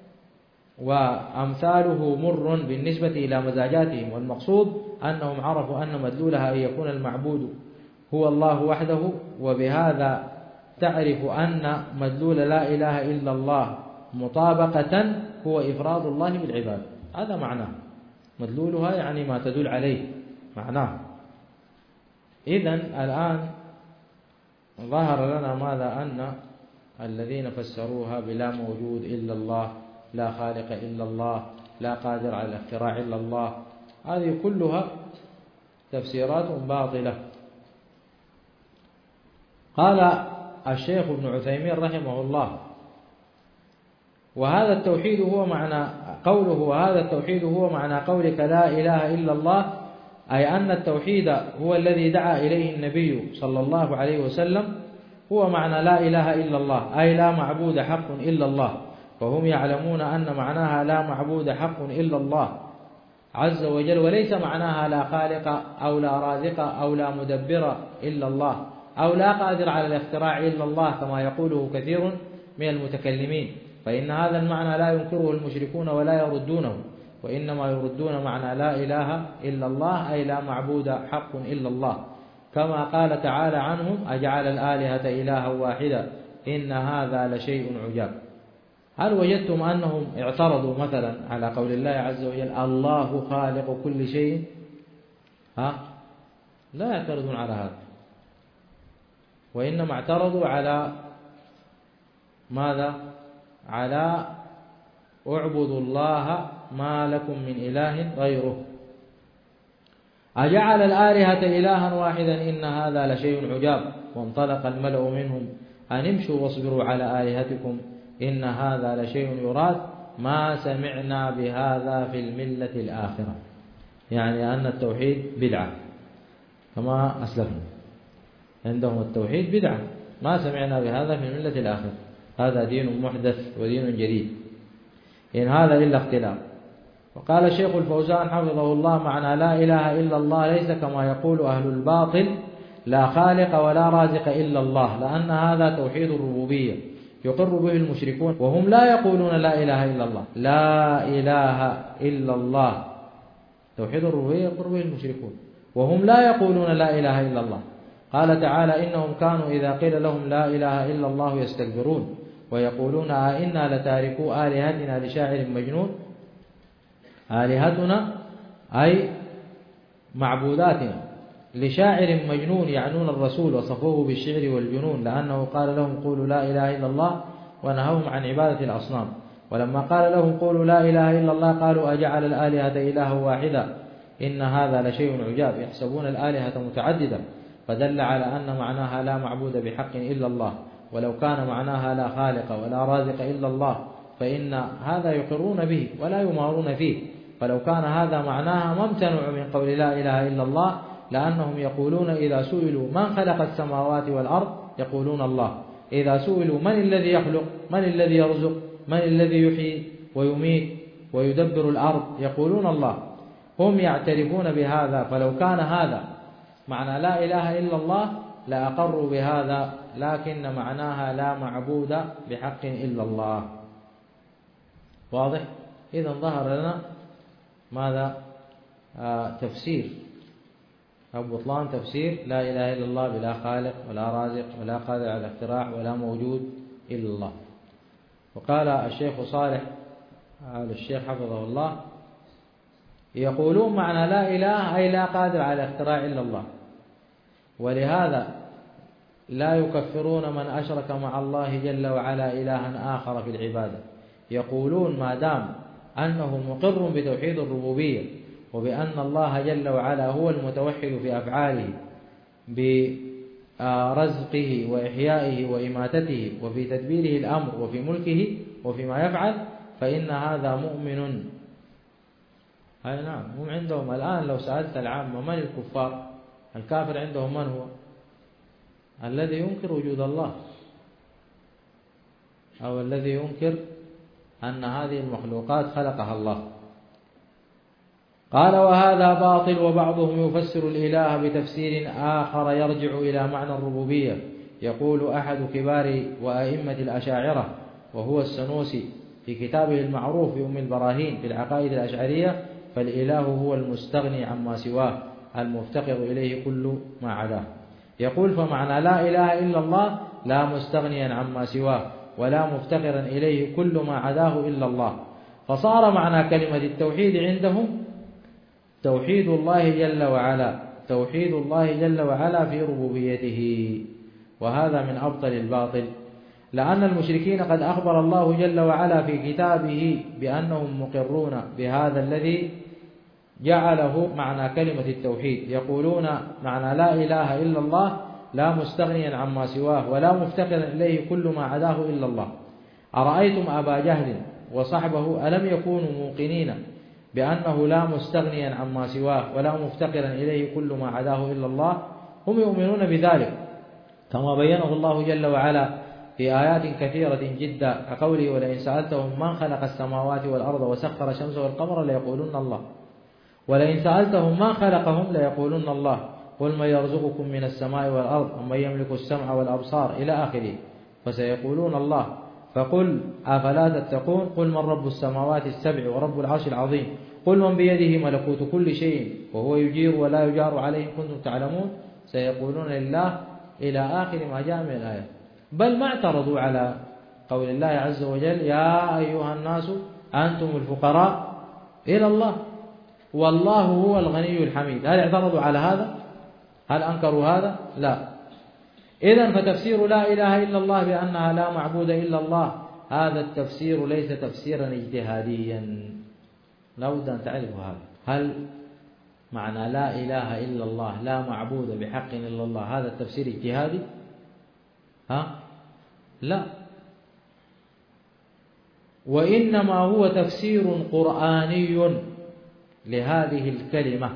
وأمثاله مر بالنسبة إلى مزاجاتهم، والمقصود أنهم عرفوا أن مدلولها أن يكون المعبود هو الله وحده، وبهذا تعرف أن مدلول لا إله إلا الله مطابقة هو إفراد الله بالعباد، هذا معناه مدلولها، يعني ما تدل عليه معناه. إذن الآن ظهر لنا ماذا؟ أن الذين فسروها بلا موجود إلا الله، لا خالق إلا الله، لا قادر على الاختراع إلا الله، هذه كلها تفسيرات باطلة. قال الشيخ ابن عثيمين رحمه الله: وهذا التوحيد هو معنى قوله وهذا التوحيد هو معنى قولك لا إله إلا الله، أي أن التوحيد هو الذي دعا إليه النبي صلى الله عليه وسلم، هو معنى لا إله إلا الله، أي لا معبود حق إلا الله، فهم يعلمون أن معناها لا معبود حق إلا الله عز وجل، وليس معناها لا خالق أو لا رازق أو لا مدبر إلا الله أو لا قادر على الاختراع إلا الله كما يقوله كثير من المتكلمين، فإن هذا المعنى لا ينكره المشركون ولا يردونه، وإنما يردون معنى لا إله إلا الله، أي لا معبود حق إلا الله، كما قال تعالى عنهم: أجعل الآلهة إلها واحدا إن هذا لشيء عجاب. هل وجدتم أنهم اعترضوا مثلا على قول الله عز وجل الله خالق كل شيء؟ ها؟ لا يعترضون على هذا، وإنما اعترضوا على ماذا؟ على اعبدوا الله ما لكم من إله غيره. أجعل الآلهة إلها واحدا إن هذا لشيء عجاب، وانطلق الملأ منهم أن امشوا واصبروا على آلهتكم إن هذا لشيء يراد ما سمعنا بهذا في الملة الآخرة، يعني أن التوحيد بدعة كما أسلفنا، عندهم التوحيد بدعة، ما سمعنا بهذا في الملة الآخرة، هذا دين محدث ودين جديد، إن هذا إلا اختلاف. وقال الشيخ الفوزان حفظه الله: معنى لا إله إلا الله ليس كما يقول أهل الباطل لا خالق ولا رازق إلا الله، لأن هذا توحيد الربوبية يقر به المشركون، وهم لا يقولون لا إله إلا الله، لا إله إلا الله، توحيد الربوبية يقر به المشركون، وهم لا يقولون لا إله إلا الله. قال تعالى: إنهم كانوا إذا قيل لهم لا إله إلا الله يستكبرون ويقولون أئنا لتاركو آلهتنا لشاعر مجنون. آلهتنا أي معبوداتنا لشاعر مجنون، يعنون الرسول وصفوه بالشعر والجنون، لأنه قال لهم قولوا لا إله إلا الله ونهوهم عن عبادة الأصنام، ولما قال لهم قولوا لا إله إلا الله قالوا أجعل الآلهة إلها واحدا إن هذا لشيء عجاب، يحسبون الآلهة متعددة، فدل على أن معناها لا معبود بحق إلا الله، ولو كان معناها لا خالق ولا رازق إلا الله فإن هذا يقرون به ولا يمارون فيه، فلو كان هذا معناها ما امتنعوا من قول لا إله إلا الله، لأنهم يقولون إذا سئلوا من خلق السماوات والأرض يقولون الله، إذا سئلوا من الذي يخلق، من الذي يرزق، من الذي يحيي ويميت، ويدبر الأرض يقولون الله. هم يعترفون بهذا، فلو كان هذا معنى لا إله إلا الله لأقروا بهذا، لكن معناها لا معبود بحق إلا الله. واضح؟ إذا ظهر لنا ماذا؟ آه تفسير أو بطلان تفسير لا إله إلا الله بلا خالق ولا رازق ولا قادر على الاختراع ولا موجود إلا الله. وقال الشيخ صالح آل الشيخ حفظه الله: يقولون معنى لا إله أي لا قادر على الاختراع إلا الله، ولهذا لا يكفرون من أشرك مع الله جل وعلا إلها آخر في العبادة. يقولون ما دام أنه مقر بتوحيد الربوبية وبأن الله جل وعلا هو المتوحد في أفعاله برزقه وإحيائه وإماتته وفي تدبيره الأمر وفي ملكه وفيما يفعل، فإن هذا مؤمن. أي نعم، هم عندهم الآن لو سألت العامة من الكفار، الكافر عندهم من هو؟ الذي ينكر وجود الله، أو الذي ينكر أن هذه المخلوقات خلقها الله. قال: وهذا باطل. وبعضهم يفسر الإله بتفسير آخر يرجع إلى معنى الربوبية. يقول أحد كبار وأئمة الأشاعرة وهو السنوسي في كتابه المعروف في أم البراهين في العقائد الأشعرية: فالإله هو المستغني عما سواه المفتقر إليه كل ما عداه. يقول: فمعنى لا إله إلا الله لا مستغنيا عما سواه ولا مفتقرا إليه كل ما عداه إلا الله. فصار معنى كلمة التوحيد عندهم توحيد الله جل وعلا، توحيد الله جل وعلا في ربوبيته. وهذا من أبطل الباطل، لأن المشركين قد أخبر الله جل وعلا في كتابه بأنهم مقرون بهذا الذي جعله معنى كلمة التوحيد. يقولون معنى لا إله إلا الله لا مستغنيا عما سواه ولا مفتقرا إليه كل ما عداه إلا الله. أرأيتم أبا جهل وصحبه ألم يكونوا موقنين بأنه لا مستغنيا عما سواه ولا مفتقرا إليه كل ما عداه إلا الله؟ هم يؤمنون بذلك كما بينه الله جل وعلا في آيات كثيرة جدا، كقوله: ولئن سألتهم من خلق السماوات والأرض وسخر الشمس والقمر ليقولن الله، ولئن سألتهم من خلقهم ليقولن الله، قل من يرزقكم من السماء والأرض ومن يملك السمع والأبصار إلى آخره، فسيقولون الله، فقل أفلا تتقون؟ قل من رب السماوات السبع ورب العرش العظيم، قل من بيده ملكوت كل شيء وهو يجير ولا يجار عليه كنتم تعلمون، سيقولون لله، إلى آخر ما جاء من الآية. بل ما اعترضوا على قول الله عز وجل: يا أيها الناس أنتم الفقراء إلى الله والله هو الغني الحميد. هل اعترضوا على هذا؟ هل أنكروا هذا؟ لا. إذن فتفسير لا إله إلا الله بأنها لا معبود إلا الله، هذا التفسير ليس تفسيرا اجتهاديا، لا بد أن تعرفوا هذا. هل معنى لا إله إلا الله لا معبود بحق إلا الله هذا التفسير اجتهادي؟ ها؟ لا، وإنما هو تفسير قرآني لهذه الكلمة.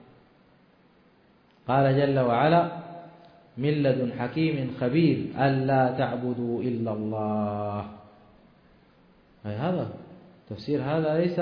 قال جل وعلا: من لدن حكيم خبير ألا تعبدوا إلا الله. أي هذا تفسير، هذا ليس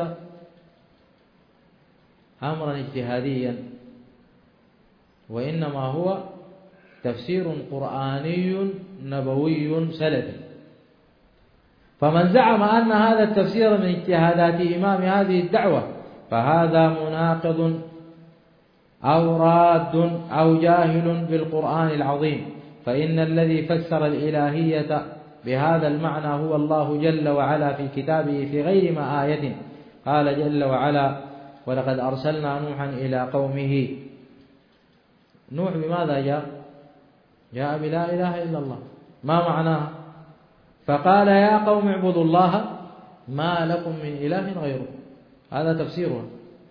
أمرا اجتهاديا، وإنما هو تفسير قرآني نبوي سلفي. فمن زعم أن هذا التفسير من اجتهادات إمام هذه الدعوة فهذا مناقض أو راد أو جاهل بالقرآن العظيم، فإن الذي فسر الإلهية بهذا المعنى هو الله جل وعلا في كتابه في غير ما آية. قال جل وعلا: ولقد أرسلنا نوحا إلى قومه. نوح بماذا جاء؟ جاء بلا إله إلا الله. ما معناها؟ فقال: يا قوم اعبدوا الله ما لكم من إله غيره. هذا تفسيرها،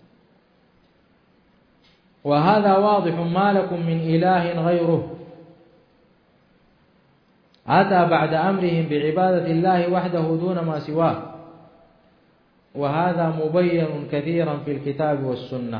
وهذا واضح: ما لكم من إله غيره. أتى بعد أمرهم بعبادة الله وحده دون ما سواه، وهذا مبين كثيرا في الكتاب والسنة.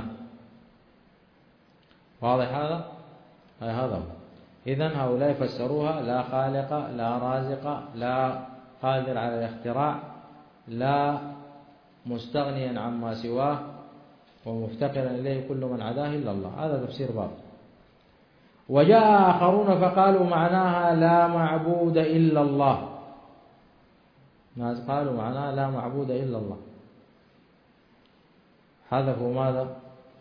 واضح هذا؟ أي هذا. إذن هؤلاء فسروها لا خالق لا رازق لا قادر على الاختراع لا مستغنيا عما سواه ومفتقرا إليه كل من عداه إلا الله. هذا تفسير باطل. وجاء آخرون فقالوا معناها لا معبود إلا الله. ناس قالوا معناها لا معبود إلا الله، حذفوا ماذا؟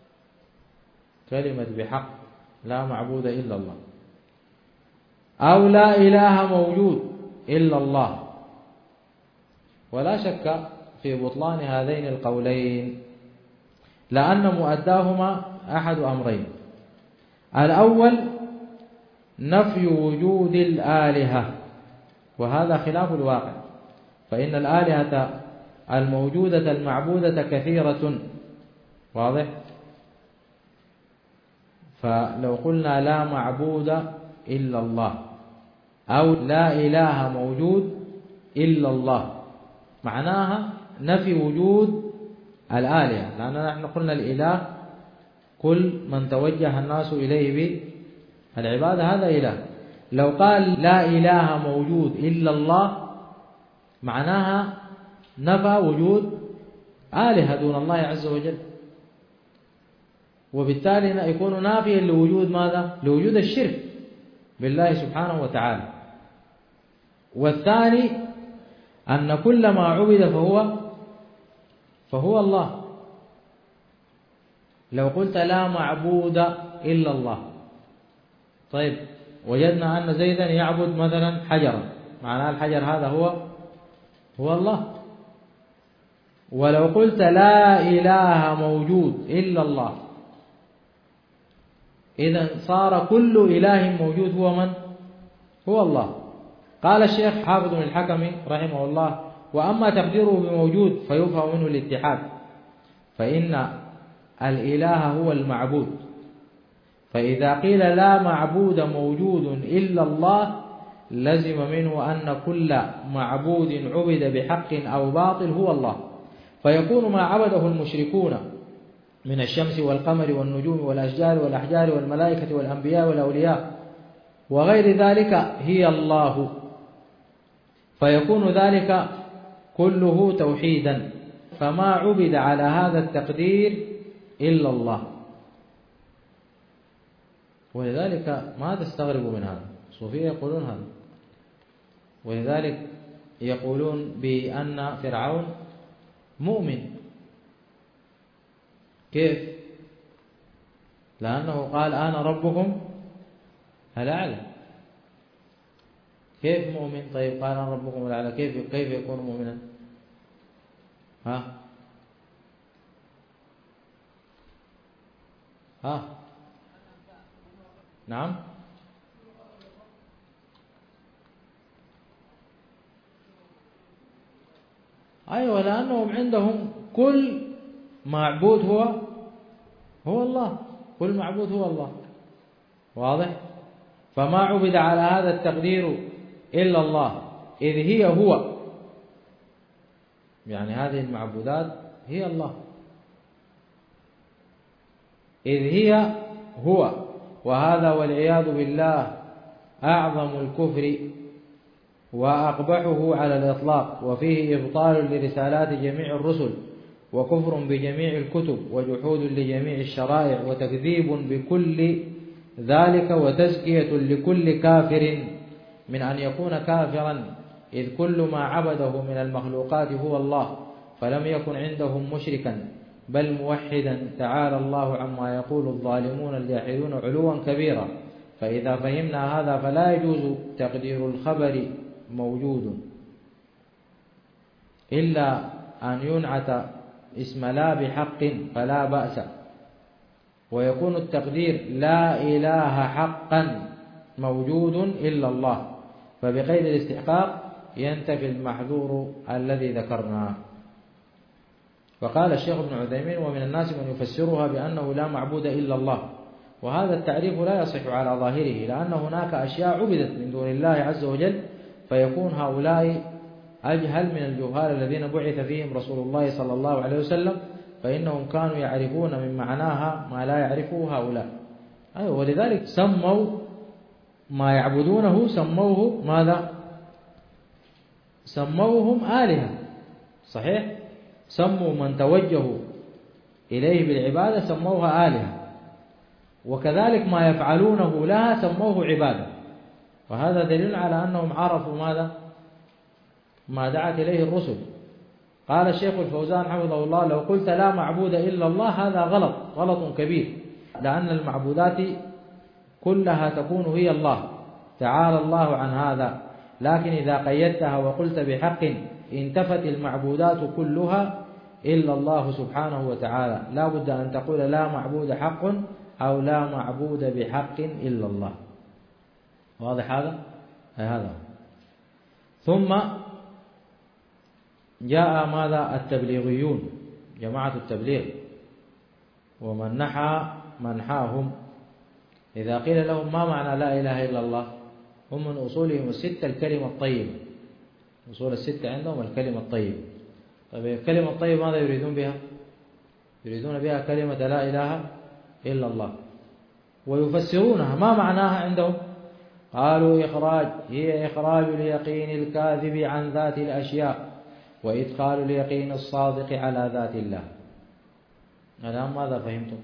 كلمة بحق، لا معبود إلا الله، أو لا إله موجود إلا الله. ولا شك في بطلان هذين القولين، لأن مؤداهما أحد أمرين: الأول نفي وجود الآلهة، وهذا خلاف الواقع، فإن الآلهة الموجودة المعبودة كثيرة، واضح؟ فلو قلنا لا معبود إلا الله أو لا إله موجود إلا الله معناها نفي وجود الآلهة، لأننا نحن قلنا الإله كل من توجه الناس إليه بالعبادة هذا إله. لو قال لا إله موجود إلا الله معناها نفى وجود آلهة دون الله عز وجل، وبالتالي يكون نافيا لوجود ماذا؟ لوجود الشرك بالله سبحانه وتعالى. والثاني أن كل ما عبد فهو فهو الله. لو قلت لا معبود إلا الله، طيب وجدنا أن زيدا يعبد مثلا حجرا، معناه الحجر هذا هو هو الله. ولو قلت لا إله موجود إلا الله، إذن صار كل إله موجود هو من؟ هو الله. قال الشيخ حافظ بن الحكم رحمه الله: وأما تقديره بموجود فيفهم منه الاتحاد، فإن الإله هو المعبود، فإذا قيل لا معبود موجود إلا الله لزم منه أن كل معبود عبد بحق أو باطل هو الله، فيكون ما عبده المشركون من الشمس والقمر والنجوم والأشجار والأحجار والملائكة والأنبياء والأولياء وغير ذلك هي الله، فيكون ذلك كله توحيدا، فما عبد على هذا التقدير إلا الله. ولذلك ما تستغربوا من هذا، الصوفية يقولون هذا، ولذلك يقولون بأن فرعون مؤمن. كيف؟ لأنه قال أنا ربكم الأعلى. كيف مؤمن؟ طيب قال أنا ربكم الأعلى، كيف كيف يكون مؤمنا؟ ها ها نعم. أيوة، لأنهم عندهم كل معبود هو هو الله، كل معبود هو الله، واضح؟ فما عبد على هذا التقدير إلا الله، إذ هي هو، يعني هذه المعبودات هي الله، إذ هي هو. وهذا والعياذ بالله أعظم الكفر وأقبحه على الإطلاق، وفيه إبطال لرسالات جميع الرسل وكفر بجميع الكتب وجحود لجميع الشرائع وتكذيب بكل ذلك وتزكية لكل كافر من أن يكون كافرا، إذ كل ما عبده من المخلوقات هو الله، فلم يكن عندهم مشركا بل موحدا، تعالى الله عما يقول الظالمون الجاحدون علوا كبيرا. فإذا فهمنا هذا فلا يجوز تقدير الخبر موجود إلا أن ينعت اسم لا بحق فلا بأس، ويكون التقدير لا إله حقا موجود إلا الله، فبقيد الاستحقاق ينتفي المحذور الذي ذكرناه. وقال الشيخ ابن عثيمين: ومن الناس من يفسرها بأنه لا معبود إلا الله، وهذا التعريف لا يصح على ظاهره، لأن هناك أشياء عبدت من دون الله عز وجل، فيكون هؤلاء أجهل من الجهال الذين بعث فيهم رسول الله صلى الله عليه وسلم، فإنهم كانوا يعرفون من معناها ما لا يعرفه هؤلاء. أيوة، ولذلك سموا ما يعبدونه سموه ماذا؟ سموهم آلهة، صحيح؟ سموا من توجهوا إليه بالعبادة سموها آلهة، وكذلك ما يفعلونه لها سموه عبادة. وهذا دليل على أنهم عرفوا ماذا؟ ما دعت إليه الرسل. قال الشيخ الفوزان حفظه الله: لو قلت لا معبود إلا الله هذا غلط، غلط كبير، لأن المعبودات كلها تكون هي الله، تعالى الله عن هذا. لكن إذا قيدتها وقلت بحق انتفت المعبودات كلها إلا الله سبحانه وتعالى، لا بد أن تقول لا معبود حق أو لا معبود بحق إلا الله. واضح هذا؟ هذا. ثم جاء ماذا؟ التبليغيون، جماعة التبليغ، ومن نحى منحاهم. إذا قيل لهم ما معنى لا إله إلا الله، هم من أصولهم الستة الكلمة الطيبة، أصول الستة عندهم الكلمة الطيبة. طيب الكلمة الطيبة ماذا يريدون بها؟ يريدون بها كلمة لا إله إلا الله، ويفسرونها ما معناها عندهم؟ قالوا إخراج هي إخراج اليقين الكاذب عن ذات الأشياء وإدخال اليقين الصادق على ذات الله. الآن ماذا فهمتم؟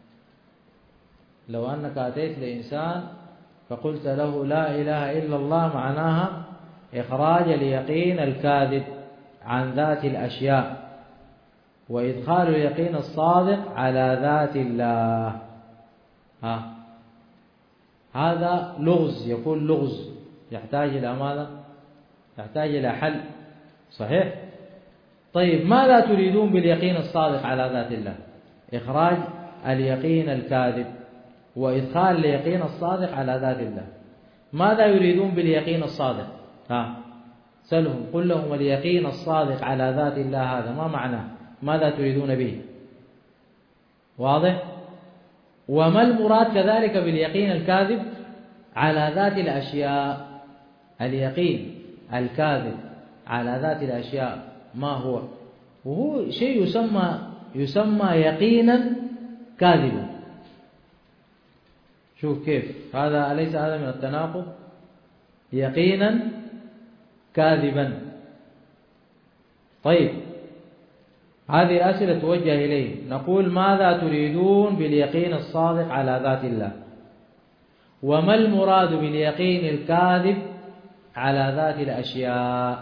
لو أنك أتيت لإنسان فقلت له لا إله إلا الله معناها إخراج اليقين الكاذب عن ذات الأشياء وإدخال اليقين الصادق على ذات الله، ها هذا لغز، يكون لغز يحتاج إلى ماذا؟ يحتاج إلى حل، صحيح؟ طيب ماذا تريدون باليقين الصادق على ذات الله؟ إخراج اليقين الكاذب وإدخال اليقين الصادق على ذات الله. ماذا يريدون باليقين الصادق؟ ها سلهم، قل لهم اليقين الصادق على ذات الله هذا ما معناه؟ ماذا تريدون به؟ واضح؟ وما المراد كذلك باليقين الكاذب على ذات الأشياء؟ اليقين الكاذب على ذات الأشياء ما هو؟ وهو شيء يسمى يسمى يقينا كاذبا. شوف كيف هذا، أليس هذا من التناقض؟ يقينا كاذبا. طيب هذه الأسئلة توجه إليه، نقول ماذا تريدون باليقين الصادق على ذات الله؟ وما المراد باليقين الكاذب على ذات الأشياء؟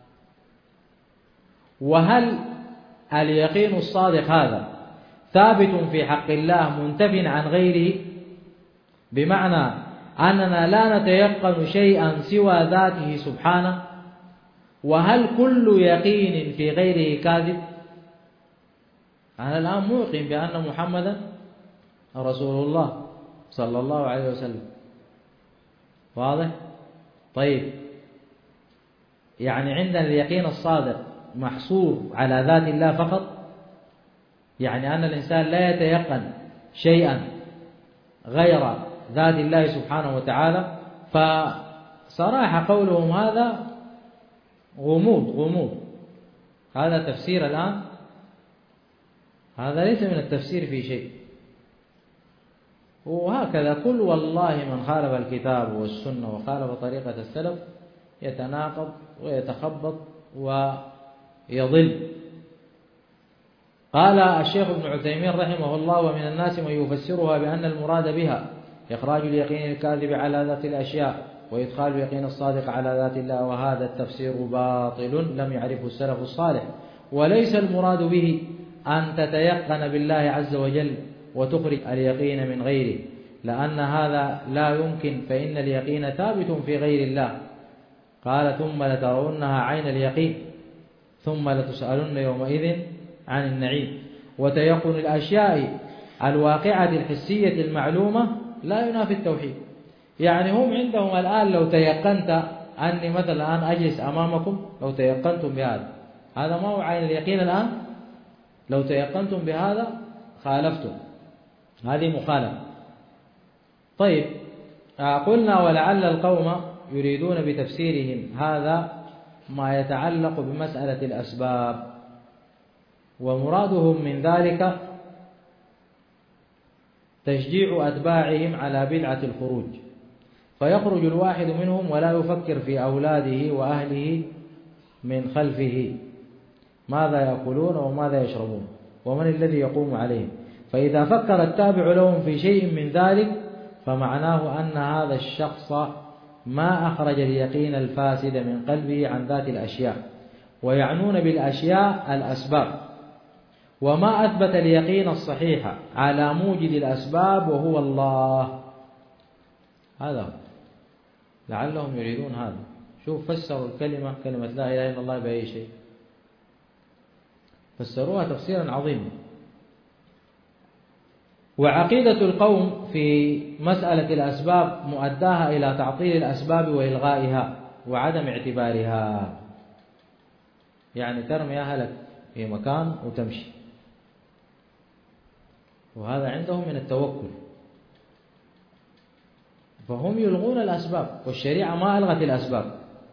وهل اليقين الصادق هذا ثابت في حق الله منتف عن غيره؟ بمعنى أننا لا نتيقن شيئا سوى ذاته سبحانه؟ وهل كل يقين في غيره كاذب؟ أنا الآن موقن بأن محمدا رسول الله صلى الله عليه وسلم، واضح؟ طيب يعني عندنا اليقين الصادق محصور على ذات الله فقط، يعني أن الإنسان لا يتيقن شيئا غير ذات الله سبحانه وتعالى. فصراحة قولهم هذا غموض غموض، هذا تفسير الآن، هذا ليس من التفسير في شيء. وهكذا كل والله من خالف الكتاب والسنة وخالف طريقة السلف يتناقض ويتخبط ويضل. قال الشيخ ابن عثيمين رحمه الله: ومن الناس من يفسرها بأن المراد بها إخراج اليقين الكاذب على ذات الأشياء وإدخال اليقين الصادق على ذات الله، وهذا التفسير باطل لم يعرفه السلف الصالح. وليس المراد به أن تتيقن بالله عز وجل وتخرج اليقين من غيره، لأن هذا لا يمكن، فإن اليقين ثابت في غير الله. قال: ثم لترونها عين اليقين ثم لتسألن يومئذ عن النعيم. وتيقن الأشياء الواقعة الحسية المعلومة لا ينافي التوحيد. يعني هم عندهم الآن لو تيقنت أني مثلا الآن أجلس أمامكم، لو تيقنتم بهذا، هذا ما هو عين اليقين الآن؟ لو تيقنتم بهذا خالفتم، هذه مخالفة. طيب قلنا: ولعل القوم يريدون بتفسيرهم هذا ما يتعلق بمسألة الأسباب، ومرادهم من ذلك تشجيع أتباعهم على بدعة الخروج، فيخرج الواحد منهم ولا يفكر في أولاده وأهله من خلفه، ماذا يأكلون وماذا يشربون ومن الذي يقوم عليهم. فإذا فكر التابع لهم في شيء من ذلك فمعناه أن هذا الشخص ما أخرج اليقين الفاسد من قلبه عن ذات الأشياء، ويعنون بالأشياء الأسباب، وما أثبت اليقين الصحيح على موجد الأسباب وهو الله. هذا لعلهم يريدون هذا. شوف فسروا الكلمة كلمة لا إله إلا الله بأي شيء، فسروها تفسيرا عظيما. وعقيدة القوم في مسألة الأسباب مؤداها إلى تعطيل الأسباب وإلغائها وعدم اعتبارها، يعني ترمي أهلك في مكان وتمشي، وهذا عندهم من التوكل. فهم يلغون الأسباب والشريعة ما ألغت الأسباب.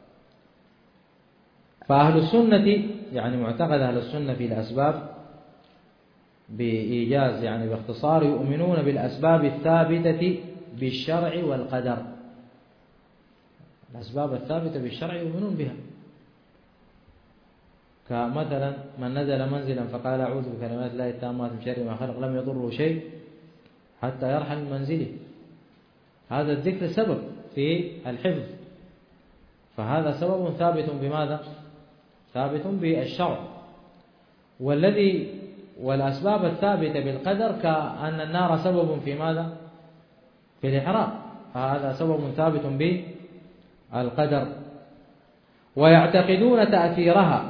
فأهل السنة يعني معتقد أهل السنة في الأسباب بإيجاز يعني باختصار يؤمنون بالأسباب الثابتة بالشرع والقدر. الأسباب الثابتة بالشرع يؤمنون بها، كمثلا من نزل منزلا فقال أعوذ بكلمات الله التامات من شر ما خلق لم يضره شيء حتى يرحل من منزله. هذا الذكر سبب في الحفظ، فهذا سبب ثابت بماذا؟ ثابت بالشرع. والذي والأسباب الثابتة بالقدر كأن النار سبب في ماذا؟ في الإحراق، فهذا سبب ثابت بالقدر. ويعتقدون تأثيرها.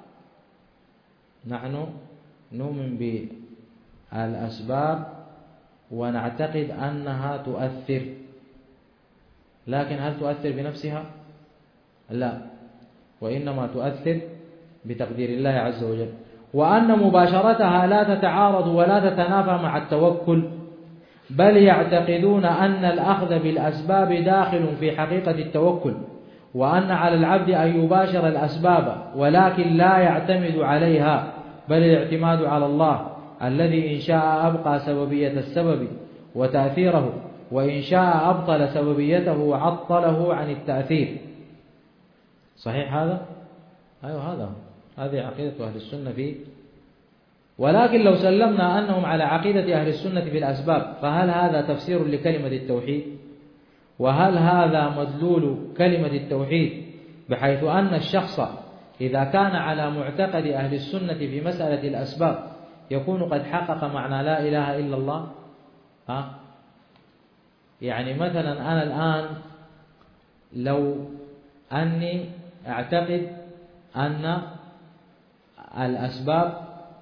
نحن نؤمن بالأسباب ونعتقد أنها تؤثر، لكن هل تؤثر بنفسها؟ لا، وإنما تؤثر بتقدير الله عز وجل. وأن مباشرتها لا تتعارض ولا تتنافى مع التوكل، بل يعتقدون أن الأخذ بالأسباب داخل في حقيقة التوكل، وأن على العبد أن يباشر الأسباب ولكن لا يعتمد عليها، بل الاعتماد على الله الذي إن شاء أبقى سببية السبب وتأثيره، وإن شاء أبطل سببيته وعطله عن التأثير. صحيح هذا؟ أيوه هذا هذه عقيدة أهل السنة فيه. ولكن لو سلمنا أنهم على عقيدة أهل السنة في الأسباب، فهل هذا تفسير لكلمة التوحيد؟ وهل هذا مدلول كلمة التوحيد، بحيث أن الشخص إذا كان على معتقد أهل السنة في مسألة الأسباب يكون قد حقق معنى لا إله إلا الله؟ ها؟ يعني مثلا أنا الآن لو أني أعتقد أن الأسباب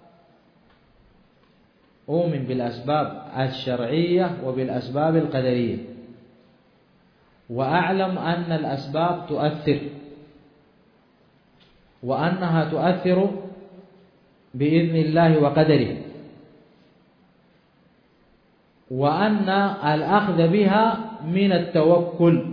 أؤمن بالأسباب الشرعية وبالأسباب القدرية، وأعلم أن الأسباب تؤثر، وأنها تؤثر بإذن الله وقدره، وأن الأخذ بها من التوكل.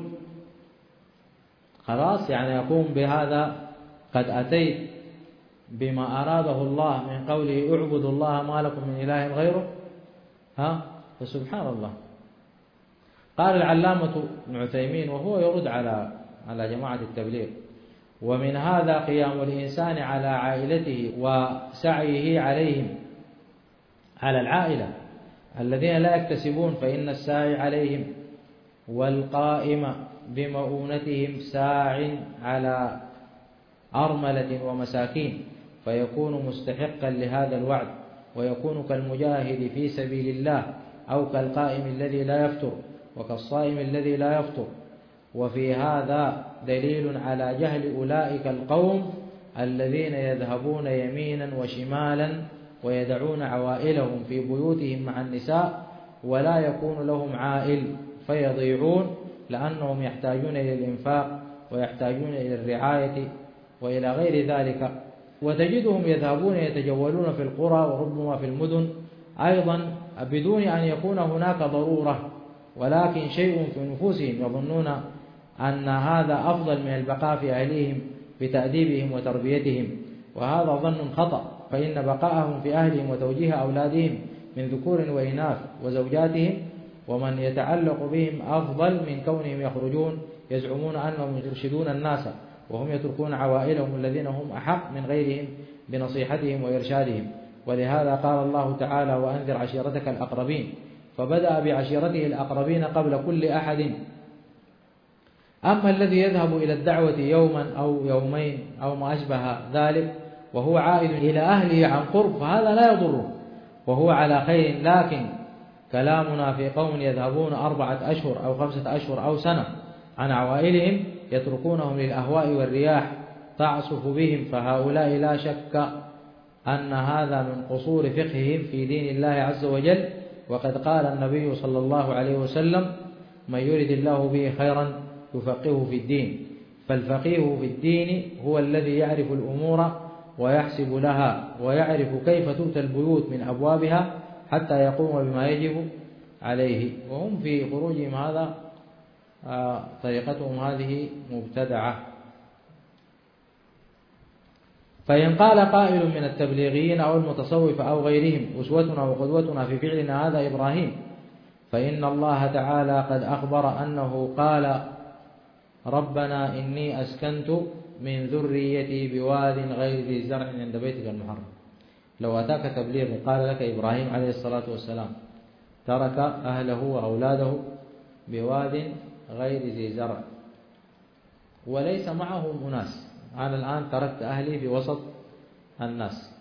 خلاص، يعني يقوم بهذا قد أتيت بما أراده الله من قوله اعبدوا الله ما لكم من إله غيره. ها فسبحان الله. قال العلامة ابن عثيمين وهو يرد على على جماعة التبليغ: ومن هذا قيام الإنسان على عائلته وسعيه عليهم، على العائلة الذين لا يكتسبون فإن الساعي عليهم، والقائم بمؤونتهم ساع على أرملة ومساكين، فيكون مستحقا لهذا الوعد، ويكون كالمجاهد في سبيل الله، أو كالقائم الذي لا يفطر، وكالصائم الذي لا يفطر. وفي هذا دليل على جهل أولئك القوم الذين يذهبون يمينا وشمالا ويدعون عوائلهم في بيوتهم مع النساء، ولا يكون لهم عائل فيضيعون، لأنهم يحتاجون إلى الإنفاق ويحتاجون إلى الرعاية وإلى غير ذلك. وتجدهم يذهبون يتجولون في القرى وربما في المدن أيضا بدون أن يكون هناك ضرورة، ولكن شيء في نفوسهم يظنون أن هذا أفضل من البقاء في أهلهم بتأديبهم وتربيتهم، وهذا ظن خطأ، فإن بقاءهم في أهلهم وتوجيه أولادهم من ذكور وإناث وزوجاتهم ومن يتعلق بهم أفضل من كونهم يخرجون يزعمون أنهم يرشدون الناس وهم يتركون عوائلهم الذين هم أحق من غيرهم بنصيحتهم وإرشادهم. ولهذا قال الله تعالى: وأنذر عشيرتك الأقربين، فبدأ بعشيرته الأقربين قبل كل أحد. أما الذي يذهب إلى الدعوة يوما أو يومين أو ما أشبه ذلك وهو عائد إلى أهله عن قرب فهذا لا يضره وهو على خير. لكن كلامنا في قوم يذهبون أربعة أشهر أو خمسة أشهر أو سنة عن عوائلهم يتركونهم للأهواء والرياح تعصف بهم، فهؤلاء لا شك أن هذا من قصور فقههم في دين الله عز وجل. وقد قال النبي صلى الله عليه وسلم: من يرد الله به خيرا يفقهه في الدين. فالفقيه في الدين هو الذي يعرف الأمور ويحسب لها ويعرف كيف تؤتى البيوت من أبوابها حتى يقوم بما يجب عليه. وهم في خروجهم هذا طريقتهم هذه مبتدعة. فإن قال قائل من التبليغيين أو المتصوفة أو غيرهم: أسوتنا وقدوتنا في فعلنا هذا إبراهيم، فإن الله تعالى قد أخبر أنه قال: ربنا إني أسكنت من ذريتي بواد غير ذي زرع عند بيتك المحرم. لو أتاك تبليغ قال لك إبراهيم عليه الصلاة والسلام ترك أهله وأولاده بواد غير ذي زرع وليس معه أناس، أنا الآن تركت أهلي في وسط الناس.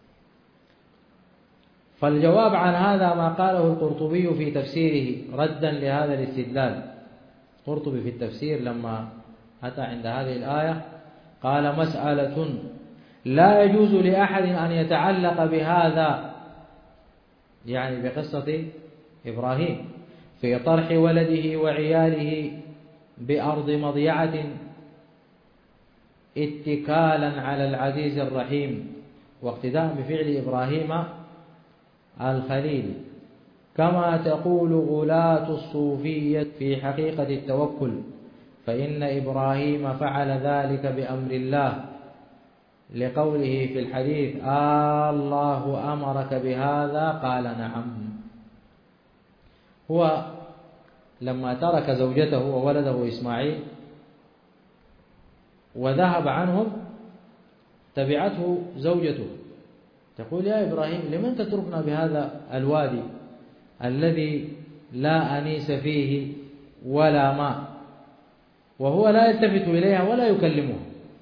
فالجواب عن هذا ما قاله القرطبي في تفسيره ردا لهذا الاستدلال. القرطبي في التفسير لما أتى عند هذه الآية قال: مسألة لا يجوز لأحد أن يتعلق بهذا، يعني بقصة إبراهيم، في طرح ولده وعياله بأرض مضيعة اتكالا على العزيز الرحيم واقتداء بفعل إبراهيم الخليل، كما تقول غلاة الصوفية في حقيقة التوكل، فإن إبراهيم فعل ذلك بأمر الله لقوله في الحديث: آه الله أمرك بهذا؟ قال: نعم. هو لما ترك زوجته وولده إسماعيل وذهب عنهم تبعته زوجته تقول: يا إبراهيم لمن تتركنا بهذا الوادي الذي لا أنيس فيه ولا ماء، وهو لا يلتفت إليها ولا يكلمه.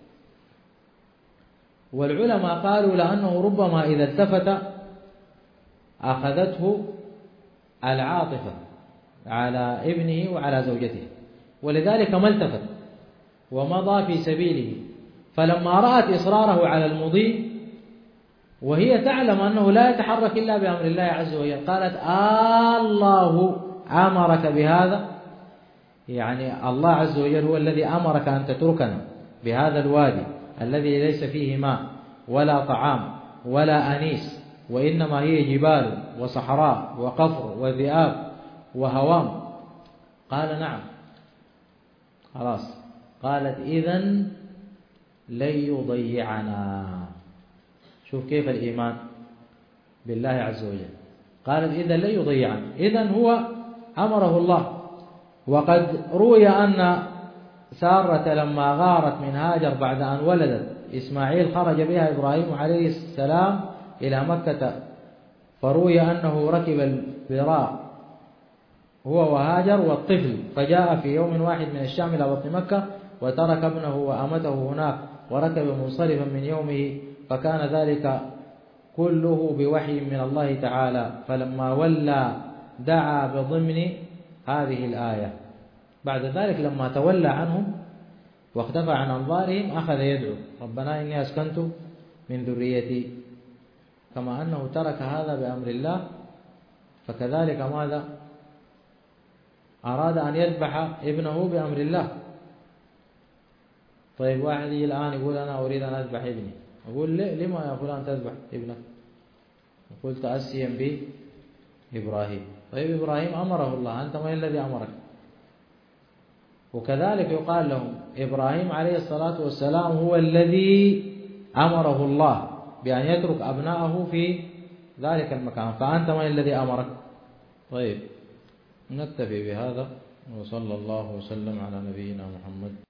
والعلماء قالوا لأنه ربما إذا التفت أخذته العاطفة على ابنه وعلى زوجته، ولذلك ما التفت ومضى في سبيله. فلما رأت إصراره على المضي وهي تعلم أنه لا يتحرك إلا بأمر الله عز وجل قالت: آه الله أمرك بهذا؟ يعني الله عز وجل هو الذي أمرك أن تتركنا بهذا الوادي الذي ليس فيه ماء ولا طعام ولا أنيس، وإنما هي جبال وصحراء وقفر وذئاب وهوام. قال: نعم. خلاص. قالت: إذن لن يضيعنا. شوف كيف الإيمان بالله عز وجل. قالت: إذن لن يضيعنا، إذن هو أمره الله. وقد روي أن سارة لما غارت من هاجر بعد أن ولدت إسماعيل خرج بها إبراهيم عليه السلام إلى مكة، فروي أنه ركب البراء هو وهاجر والطفل، فجاء في يوم واحد من الشام إلى بطن مكة وترك ابنه وأمته هناك وركب منصرفا من يومه، فكان ذلك كله بوحي من الله تعالى. فلما ولى دعا بضمن هذه الآية. بعد ذلك لما تولى عنهم واختفى عن أنظارهم أخذ يدعو: ربنا إني أسكنت من ذريتي. كما أنه ترك هذا بأمر الله، فكذلك ماذا؟ أراد أن يذبح ابنه بأمر الله. طيب واحد يجي الآن يقول: أنا أريد أن أذبح ابني، أقول: لما يا فلان تذبح ابنك؟ يقول: تأسيا بإبراهيم. طيب إبراهيم أمره الله، أنت من الذي أمرك؟ وكذلك يقال لهم: إبراهيم عليه الصلاة والسلام هو الذي أمره الله بأن يترك أبنائه في ذلك المكان، فأنت من الذي أمرك؟ طيب نكتفي بهذا، وصلى الله وسلم على نبينا محمد.